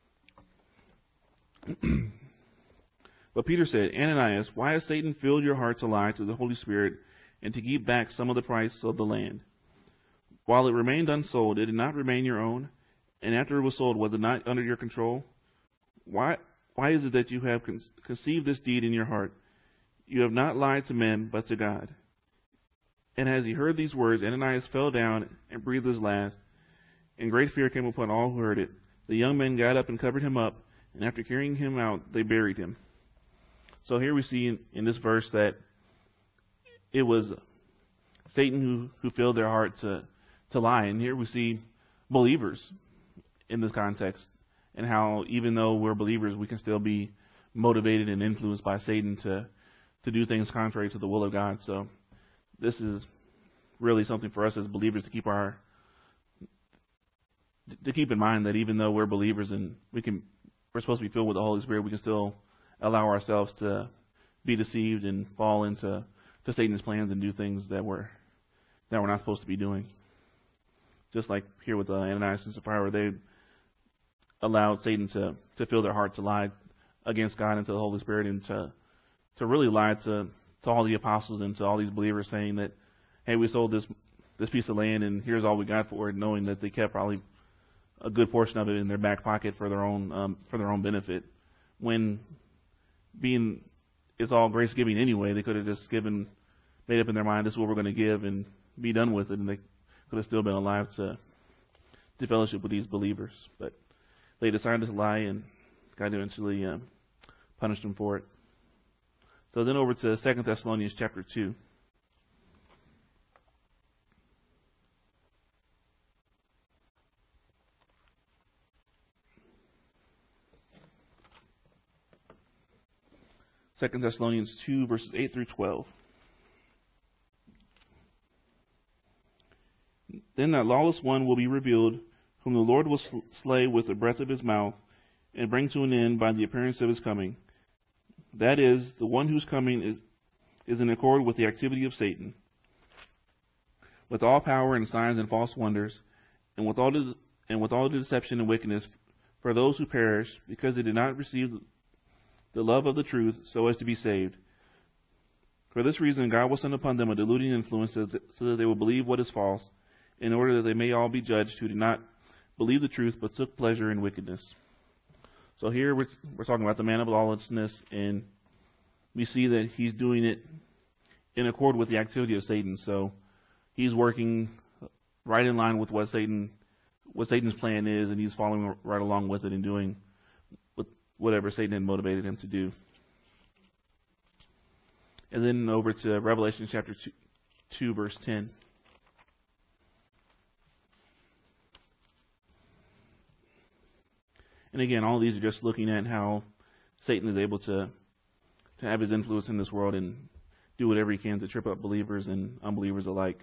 Speaker 1: But Peter said, "Ananias, why has Satan filled your heart to lie to the Holy Spirit and to keep back some of the price of the land? While it remained unsold, it did not remain your own, and after it was sold, was it not under your control? Why, why is it that you have con- conceived this deed in your heart? You have not lied to men, but to God." And as he heard these words, Ananias fell down and breathed his last, and great fear came upon all who heard it. The young men got up and covered him up, and after carrying him out, they buried him. So here we see in, in this verse that it was Satan who, who filled their heart to, to lie. And here we see believers in this context, and how even though we're believers, we can still be motivated and influenced by Satan to, to do things contrary to the will of God. So this is really something for us as believers to keep our to keep in mind, that even though we're believers and we can we're supposed to be filled with the Holy Spirit, we can still allow ourselves to be deceived and fall into to Satan's plans and do things that we're that we're not supposed to be doing. Just like here with uh, Ananias and Sapphira, they allowed Satan to, to fill their heart to lie against God and to the Holy Spirit, and to to really lie to, to all the apostles and to all these believers, saying that, hey, we sold this this piece of land and here's all we got for it, knowing that they kept probably a good portion of it in their back pocket for their own um, for their own benefit. When being it's all grace giving anyway, they could have just given, made up in their mind, this is what we're going to give, and be done with it, and they could have still been alive to to fellowship with these believers. But they decided to lie, and God eventually um, punished them for it. So then over to Second Thessalonians chapter two. Second Thessalonians two, verses eight through twelve. "Then that lawless one will be revealed, whom the Lord will slay with the breath of his mouth, and bring to an end by the appearance of his coming. That is, the one whose coming is, is in accord with the activity of Satan, with all power and signs and false wonders, and with all the, and with all the deception and wickedness for those who perish, because they did not receive the love of the truth so as to be saved. For this reason, God will send upon them a deluding influence so that they will believe what is false, in order that they may all be judged who did not believe the truth but took pleasure in wickedness." So here we're, we're talking about the man of lawlessness, and we see that he's doing it in accord with the activity of Satan. So he's working right in line with what Satan, what Satan's plan is, and he's following right along with it and doing whatever Satan had motivated him to do. And then over to Revelation chapter two, two verse ten. And again, all of these are just looking at how Satan is able to, to have his influence in this world and do whatever he can to trip up believers and unbelievers alike.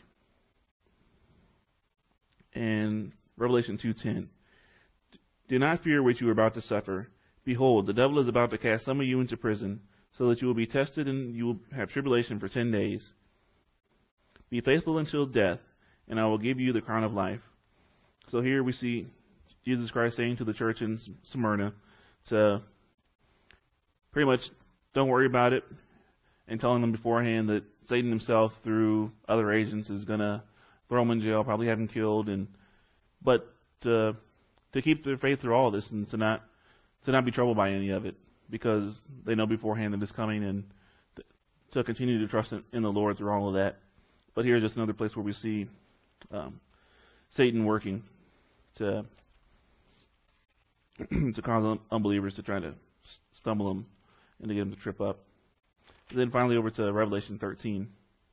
Speaker 1: And Revelation two ten. "Do not fear what you are about to suffer. Behold, the devil is about to cast some of you into prison, so that you will be tested and you will have tribulation for ten days. Be faithful until death, and I will give you the crown of life." So here we see Jesus Christ saying to the church in Smyrna to pretty much don't worry about it, and telling them beforehand that Satan himself, through other agents, is going to throw them in jail, probably have them killed, and but to, to keep their faith through all this, and to not to not be troubled by any of it, because they know beforehand that it's coming, and to continue to trust in, in the Lord through all of that. But here's just another place where we see um, Satan working to to cause unbelievers to try to stumble them and to get them to trip up. And then finally over to Revelation thirteen.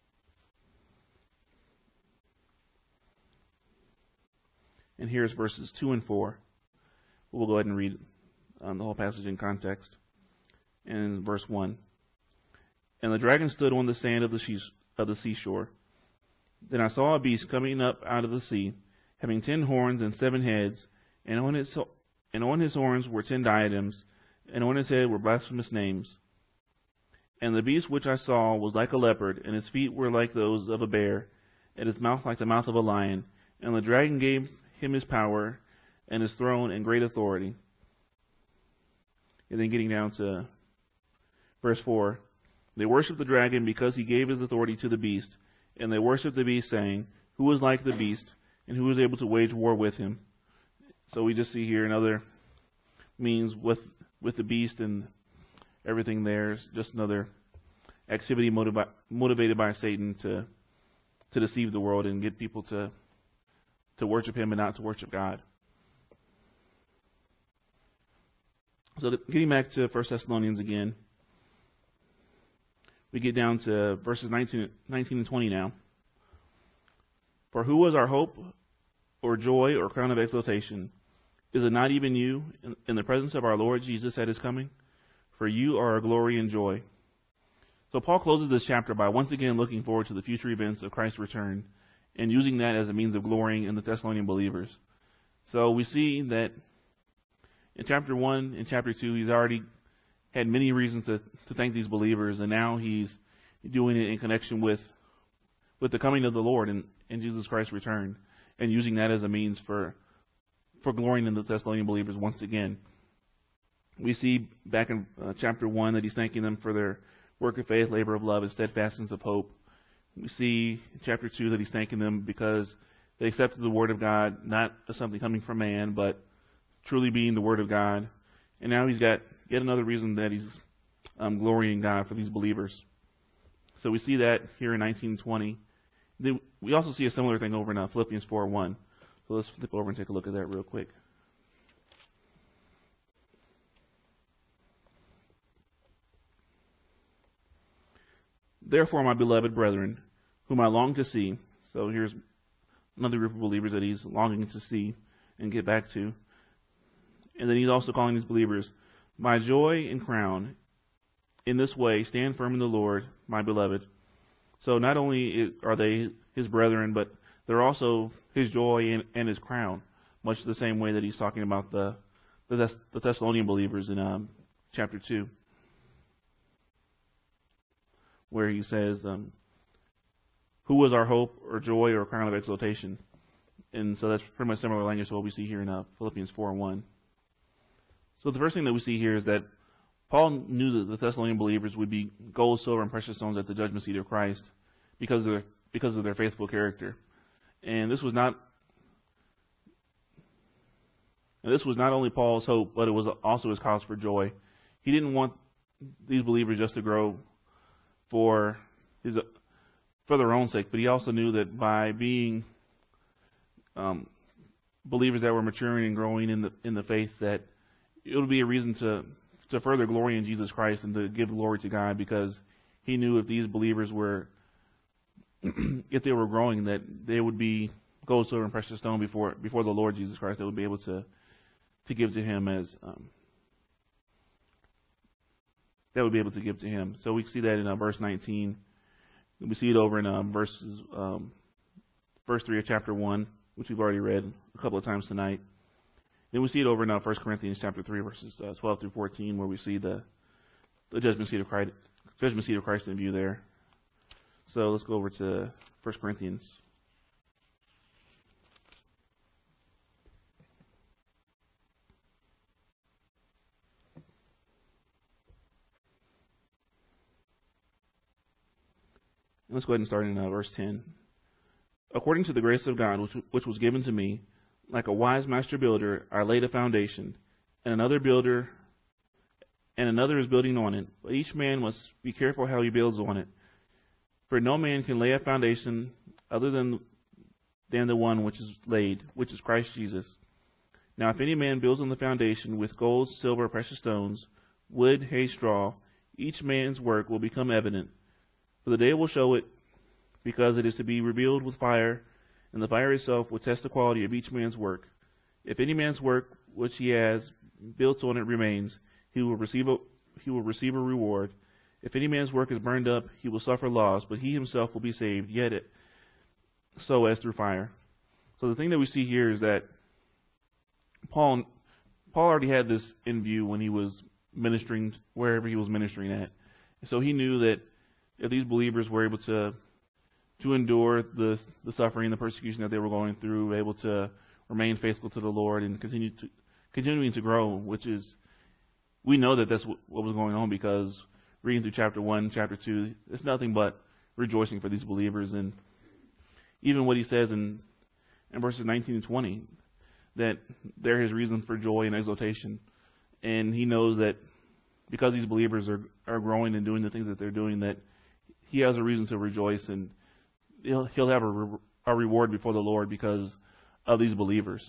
Speaker 1: And here's verses two and four. We'll go ahead and read um, the whole passage in context. And verse one. "And the dragon stood on the sand of the, she- of the seashore. Then I saw a beast coming up out of the sea, having ten horns and seven heads, and on his and on his horns were ten diadems, and on his head were blasphemous names. And the beast which I saw was like a leopard, and his feet were like those of a bear, and his mouth like the mouth of a lion. And the dragon gave him his power, and his throne, and great authority." And then getting down to verse four. "They worshipped the dragon because he gave his authority to the beast, and they worshipped the beast, saying, 'Who is like the beast, and who is able to wage war with him?'" So we just see here another means with with the beast and everything there. It's just another activity motivi- motivated by Satan to to deceive the world and get people to to worship him and not to worship God. So getting back to First Thessalonians again, we get down to verses nineteen, nineteen and twenty now. For who was our hope or joy or crown of exaltation? Is it not even you in, in the presence of our Lord Jesus at his coming? For you are our glory and joy. So Paul closes this chapter by once again looking forward to the future events of Christ's return and using that as a means of glorying in the Thessalonian believers. So we see that in chapter one and chapter two, he's already had many reasons to, to thank these believers, and now he's doing it in connection with with the coming of the Lord and, and Jesus Christ's return, and using that as a means for for glorying in the Thessalonian believers once again. We see back in uh, chapter one that he's thanking them for their work of faith, labor of love, and steadfastness of hope. We see in chapter two that he's thanking them because they accepted the word of God, not as something coming from man, but truly being the word of God. And now he's got yet another reason that he's um, glorying God for these believers. So we see that here in nineteen twenty. Then we also see a similar thing over in uh, Philippians four one. So let's flip over and take a look at that real quick. Therefore, my beloved brethren, whom I long to see. So here's another group of believers that he's longing to see and get back to. And then he's also calling these believers, my joy and crown. In this way, stand firm in the Lord, my beloved. So not only are they his brethren, but they're also his joy and, and his crown, much the same way that he's talking about the the, Thess- the Thessalonian believers in um, chapter two, where he says, um, who was our hope or joy or crown of exaltation? And so that's pretty much similar language to what we see here in uh, Philippians four one. So the first thing that we see here is that Paul knew that the Thessalonian believers would be gold, silver, and precious stones at the judgment seat of Christ because of their, because of their faithful character. And this was not and this was not only Paul's hope, but it was also his cause for joy. He didn't want these believers just to grow for his for their own sake, but he also knew that by being um, believers that were maturing and growing in the in the faith, that it would be a reason to to further glory in Jesus Christ and to give glory to God, because he knew if these believers were, if they were growing, that they would be gold, silver, and precious stone before before the Lord Jesus Christ. They would be able to to give to him as um, that would be able to give to him. So we see that in uh, verse nineteen. We see it over in um, verses um, verse three of chapter one, which we've already read a couple of times tonight. Then we see it over in uh, First Corinthians chapter three, verses uh, twelve through fourteen, where we see the the judgment seat of Christ, judgment seat of Christ in view there. So let's go over to First Corinthians. And let's go ahead and start in uh, verse ten. According to the grace of God, which, which was given to me, like a wise master builder, I laid a foundation, and another builder, and another is building on it. But each man must be careful how he builds on it. For no man can lay a foundation other than than the one which is laid, which is Christ Jesus. Now, if any man builds on the foundation with gold, silver, precious stones, wood, hay, straw, each man's work will become evident. For the day will show it, because it is to be revealed with fire, and the fire itself will test the quality of each man's work. If any man's work which he has built on it remains, he will receive a, he will receive a reward. If any man's work is burned up, he will suffer loss, but he himself will be saved, yet it, so as through fire. So the thing that we see here is that Paul Paul already had this in view when he was ministering wherever he was ministering at. So he knew that if these believers were able to to endure the the suffering, the persecution that they were going through, able to remain faithful to the Lord and continue to continuing to grow, which is, we know that that's what was going on, because reading through chapter one, chapter two, it's nothing but rejoicing for these believers. And even what he says in in verses nineteen and twenty, that they're his reason for joy and exultation. And he knows that because these believers are, are growing and doing the things that they're doing, that he has a reason to rejoice, and he'll, he'll have a, re- a reward before the Lord because of these believers.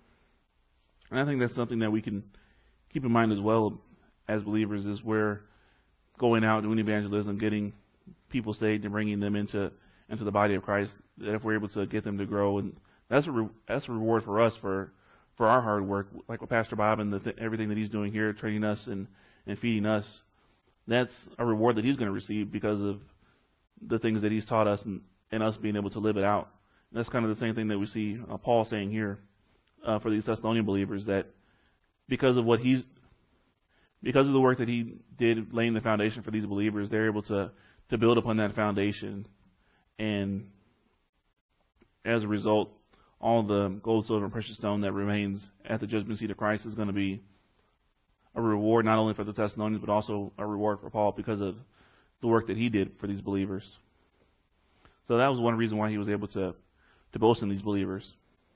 Speaker 1: And I think that's something that we can keep in mind as well as believers, is we're going out doing evangelism, getting people saved and bringing them into into the body of Christ, that if we're able to get them to grow, and that's a re- that's a reward for us for for our hard work, like with Pastor Bob and the th- everything that he's doing here, training us and, and feeding us. That's a reward that he's going to receive because of the things that he's taught us, and, and us being able to live it out. And that's kind of the same thing that we see uh, Paul saying here uh, for these Thessalonian believers, that because of what he's because of the work that he did laying the foundation for these believers, they're able to to build upon that foundation. And as a result, all the gold, silver, and precious stone that remains at the judgment seat of Christ is going to be a reward not only for the Thessalonians, but also a reward for Paul because of the work that he did for these believers. So that was one reason why he was able to, to boast in these believers.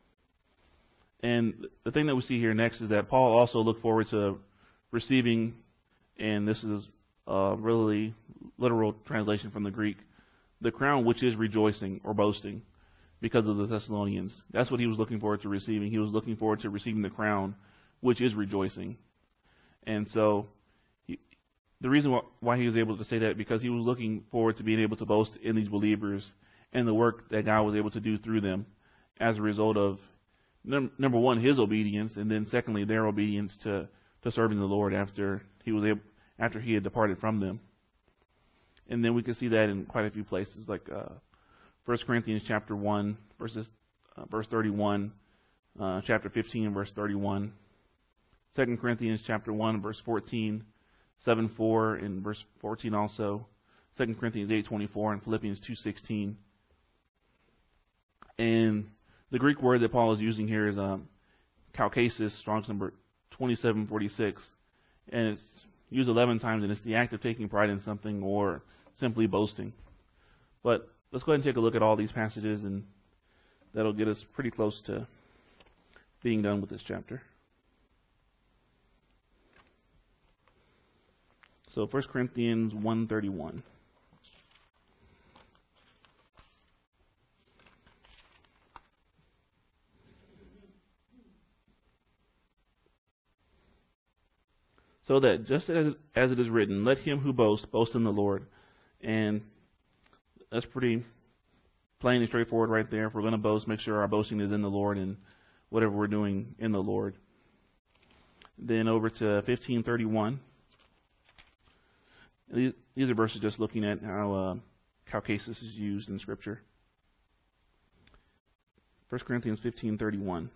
Speaker 1: And the thing that we see here next is that Paul also looked forward to receiving, and this is a really literal translation from the Greek, the crown which is rejoicing or boasting because of the Thessalonians. That's what he was looking forward to receiving. He was looking forward to receiving the crown which is rejoicing. And so he, the reason why he was able to say that, because he was looking forward to being able to boast in these believers and the work that God was able to do through them as a result of, num- number one, his obedience, and then secondly, their obedience to, to serving the Lord after he was able, after he had departed from them. And then we can see that in quite a few places, like uh, First Corinthians chapter one, verses uh, verse thirty-one, uh, chapter fifteen, verse thirty-one, Second Corinthians chapter one, verse fourteen, seven four, and verse fourteen also, Second Corinthians eight twenty-four, and Philippians two sixteen. And the Greek word that Paul is using here is um, kaukasis, Strong's number twenty-seven forty-six, and it's used eleven times, and it's the act of taking pride in something or simply boasting. But let's go ahead and take a look at all these passages, and that'll get us pretty close to being done with this chapter. So First Corinthians one thirty-one. So that just as, as it is written, let him who boasts boast in the Lord. And that's pretty plain and straightforward right there. If we're going to boast, make sure our boasting is in the Lord and whatever we're doing in the Lord. Then over to fifteen thirty-one. These, these are verses just looking at how uh, kaukasis is used in Scripture. First Corinthians fifteen thirty-one.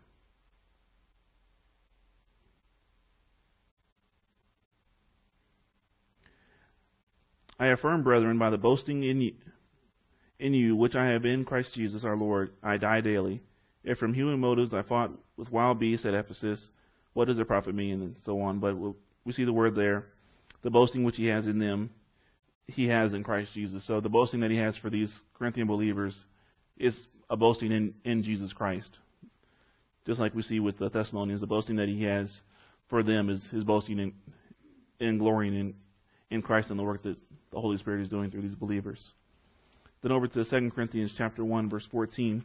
Speaker 1: I affirm, brethren, by the boasting in you, in you, which I have in Christ Jesus our Lord, I die daily. If from human motives I fought with wild beasts at Ephesus, what does it profit me? And so on. But we see the word there. The boasting which he has in them, he has in Christ Jesus. So the boasting that he has for these Corinthian believers is a boasting in, in Jesus Christ. Just like we see with the Thessalonians, the boasting that he has for them is his boasting in, in glorying in, in Christ and the work that the Holy Spirit is doing through these believers. Then over to Second Corinthians chapter one, verse fourteen.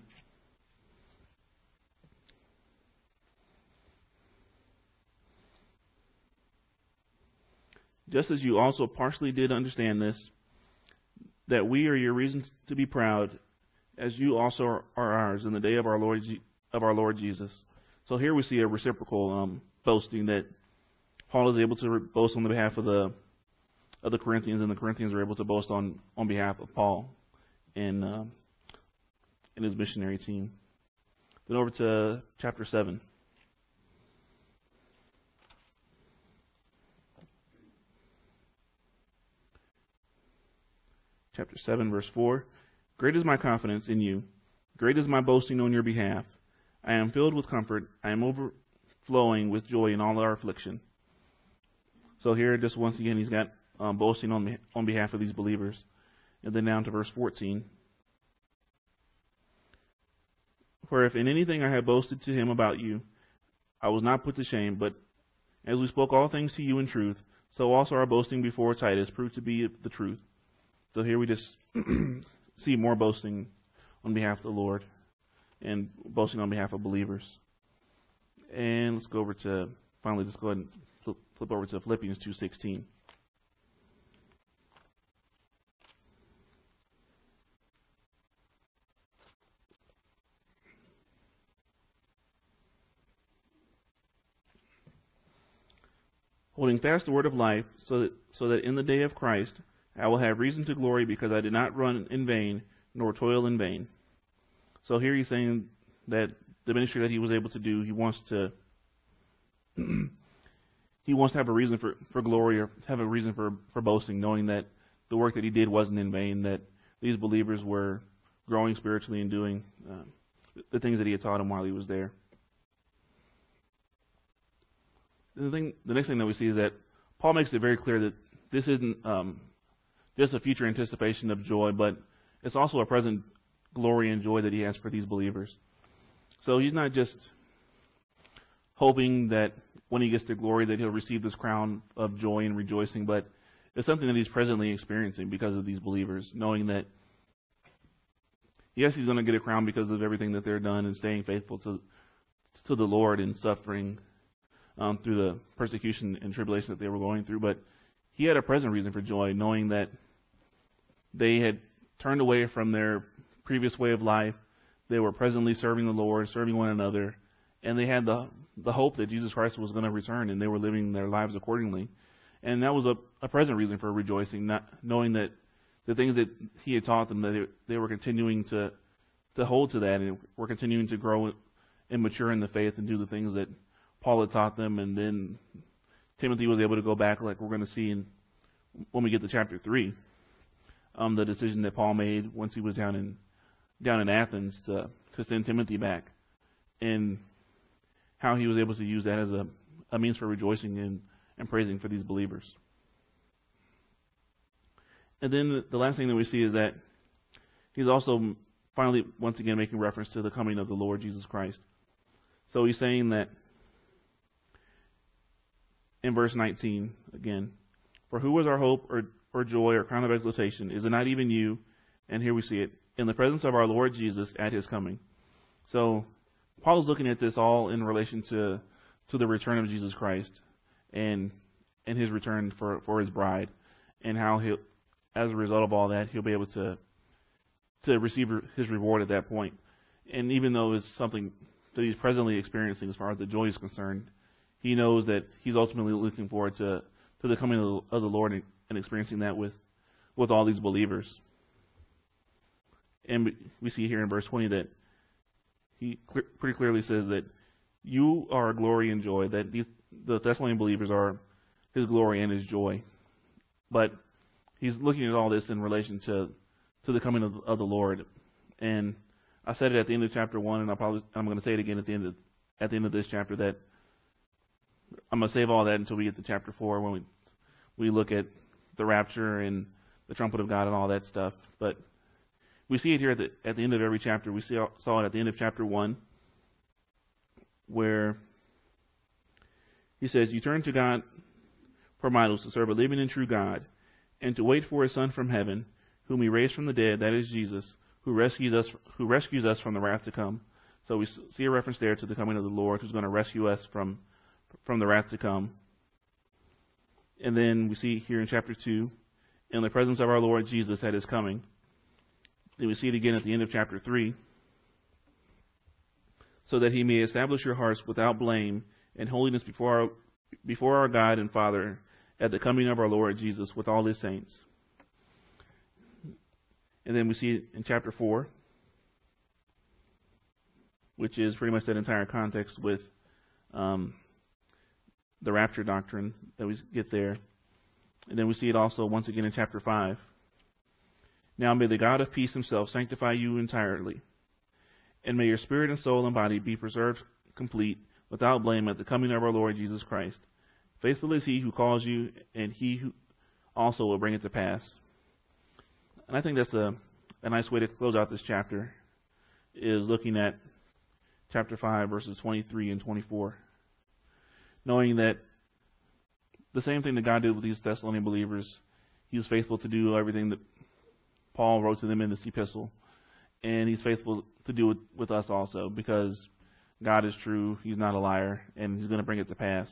Speaker 1: Just as you also partially did understand this, that we are your reason to be proud, as you also are, are ours in the day of our Lord of our Lord Jesus. So here we see a reciprocal um, boasting, that Paul is able to boast on the behalf of the of the Corinthians, and the Corinthians are able to boast on, on behalf of Paul and uh, and his missionary team. Then over to chapter seven. Chapter seven, verse four. Great is my confidence in you. Great is my boasting on your behalf. I am filled with comfort. I am overflowing with joy in all our affliction. So here, just once again, he's got um, boasting on, on behalf of these believers. And then down to verse fourteen. For if in anything I have boasted to him about you, I was not put to shame, but As we spoke all things to you in truth, so also our boasting before Titus proved to be the truth. So here we just see more boasting on behalf of the Lord and boasting on behalf of believers. And let's go over to, finally, let's go ahead and flip, flip over to Philippians two sixteen. Holding fast the word of life, so that, so that in the day of Christ I will have reason to glory, because I did not run in vain, nor toil in vain. So here he's saying that the ministry that he was able to do, he wants to he wants to have a reason for, for glory, or have a reason for, for boasting, knowing that the work that he did wasn't in vain, that these believers were growing spiritually and doing uh, the things that he had taught them while he was there. The thing, the next thing that we see is that Paul makes it very clear that this isn't um, just a future anticipation of joy, but it's also a present glory and joy that he has for these believers. So he's not just hoping that when he gets to glory that he'll receive this crown of joy and rejoicing, but it's something that he's presently experiencing because of these believers, knowing that, yes, he's going to get a crown because of everything that they're done and staying faithful to to the Lord and suffering Um, through the persecution and tribulation that they were going through, but he had a present reason for joy, knowing that they had turned away from their previous way of life. They were presently serving the Lord, serving one another, and they had the the hope that Jesus Christ was going to return, and they were living their lives accordingly. And that was a, a present reason for rejoicing, not knowing that the things that he had taught them, that they, they were continuing to to hold to that, and were continuing to grow and mature in the faith and do the things that Paul had taught them. And then Timothy was able to go back, like we're going to see in, when we get to chapter three, um, the decision that Paul made once he was down in down in Athens to to send Timothy back, and how he was able to use that as a, a means for rejoicing and, and praising for these believers. And then the, the last thing that we see is that he's also finally once again making reference to the coming of the Lord Jesus Christ. So he's saying that in verse nineteen, again, for who was our hope or, or joy or crown of exaltation? Is it not even you? And here we see it, in the presence of our Lord Jesus at his coming. So Paul is looking at this all in relation to, to the return of Jesus Christ and and his return for, for his bride, and how he'll, as a result of all that, he'll be able to to receive his reward at that point. And even though it's something that he's presently experiencing as far as the joy is concerned, he knows that he's ultimately looking forward to, to the coming of the, of the Lord and, and experiencing that with, with all these believers. And we, we see here in verse twenty that he clear, pretty clearly says that you are our glory and joy, that these, the Thessalonian believers are his glory and his joy. But he's looking at all this in relation to, to the coming of, of the Lord. And I said it at the end of chapter one, and I'll probably, I'm going to say it again at the end of, at the end of this chapter, that I'm going to save all that until we get to chapter four, when we we look at the rapture and the trumpet of God and all that stuff. But we see it here at the at the end of every chapter. We see, saw it at the end of chapter one, where he says, "You turn to God from idols to serve a living and true God, and to wait for his Son from heaven, whom he raised from the dead, that is Jesus, who rescues us who rescues us from the wrath to come." So we see a reference there to the coming of the Lord, who's going to rescue us from from the wrath to come. And then we see here in chapter two, in the presence of our Lord Jesus at his coming. Then we see it again at the end of chapter three, so that he may establish your hearts without blame and holiness before our, before our God and Father at the coming of our Lord Jesus with all his saints. And then we see it in chapter four, which is pretty much that entire context with um, the rapture doctrine that we get there. And then we see it also once again in chapter five. Now may the God of peace himself sanctify you entirely, and may your spirit and soul and body be preserved complete, without blame, at the coming of our Lord Jesus Christ. Faithful is he who calls you, and he who also will bring it to pass. And I think that's a, a nice way to close out this chapter, is looking at chapter five, verses twenty-three and twenty-four. Knowing that the same thing that God did with these Thessalonian believers, he was faithful to do everything that Paul wrote to them in this epistle. And he's faithful to do it with us also, because God is true, he's not a liar, and he's going to bring it to pass.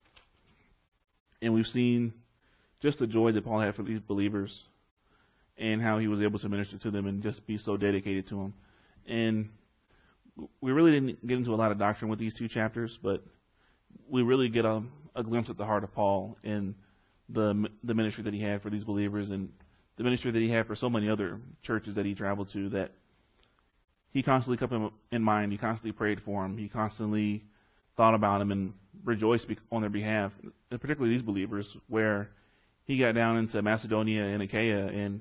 Speaker 1: And we've seen just the joy that Paul had for these believers and how he was able to minister to them and just be so dedicated to them. And we really didn't get into a lot of doctrine with these two chapters, but we really get a, a glimpse at the heart of Paul and the the ministry that he had for these believers and the ministry that he had for so many other churches that he traveled to, that he constantly kept them in mind. He constantly prayed for them. He constantly thought about them and rejoiced on their behalf, and particularly these believers, where he got down into Macedonia and Achaia, and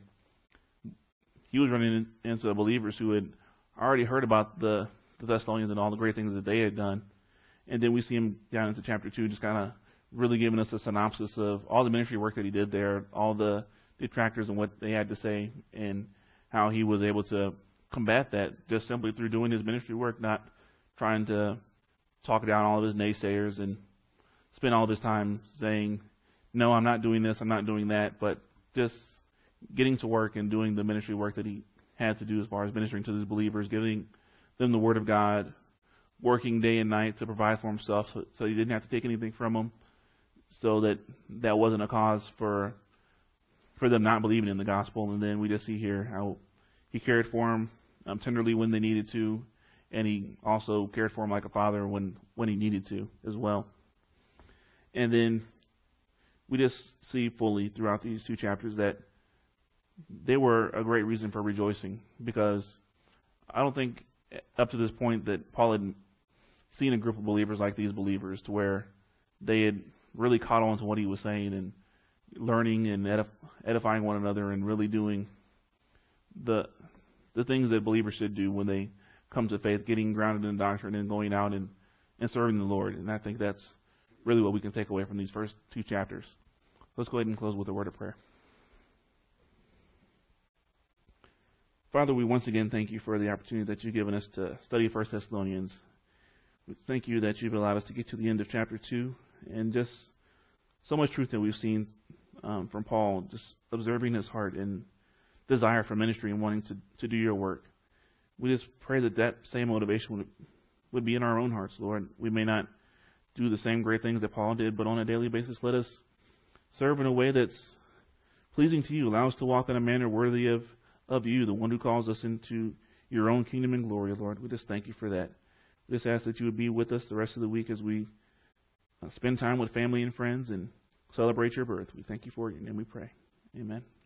Speaker 1: he was running into believers who had already heard about the, the Thessalonians and all the great things that they had done. And then we see him down into chapter two, just kind of really giving us a synopsis of all the ministry work that he did there, all the detractors and what they had to say, and how he was able to combat that just simply through doing his ministry work, not trying to talk down all of his naysayers and spend all of his time saying, no, I'm not doing this, I'm not doing that, but just getting to work and doing the ministry work that he had to do as far as ministering to these believers, giving them the Word of God, working day and night to provide for himself so, so he didn't have to take anything from them, so that that wasn't a cause for for them not believing in the gospel. And then we just see here how he cared for them um, tenderly when they needed to, and he also cared for them like a father when, when he needed to as well. And then we just see fully throughout these two chapters that they were a great reason for rejoicing, because I don't think up to this point that Paul had seen a group of believers like these believers to where they had really caught on to what he was saying and learning and edif- edifying one another and really doing the the things that believers should do when they come to faith, getting grounded in doctrine and going out and, and serving the Lord. And I think that's really what we can take away from these first two chapters. Let's go ahead and close with a word of prayer. Father, we once again thank you for the opportunity that you've given us to study First Thessalonians. We thank you that you've allowed us to get to the end of chapter two, and just so much truth that we've seen um, from Paul, just observing his heart and desire for ministry and wanting to, to do your work. We just pray that that same motivation would, would be in our own hearts, Lord. We may not do the same great things that Paul did, but on a daily basis, let us serve in a way that's pleasing to you. Allow us to walk in a manner worthy of, of you, the one who calls us into your own kingdom and glory, Lord. We just thank you for that. We just ask that you would be with us the rest of the week as we uh, spend time with family and friends and celebrate your birth. We thank you for it, and we pray. Amen.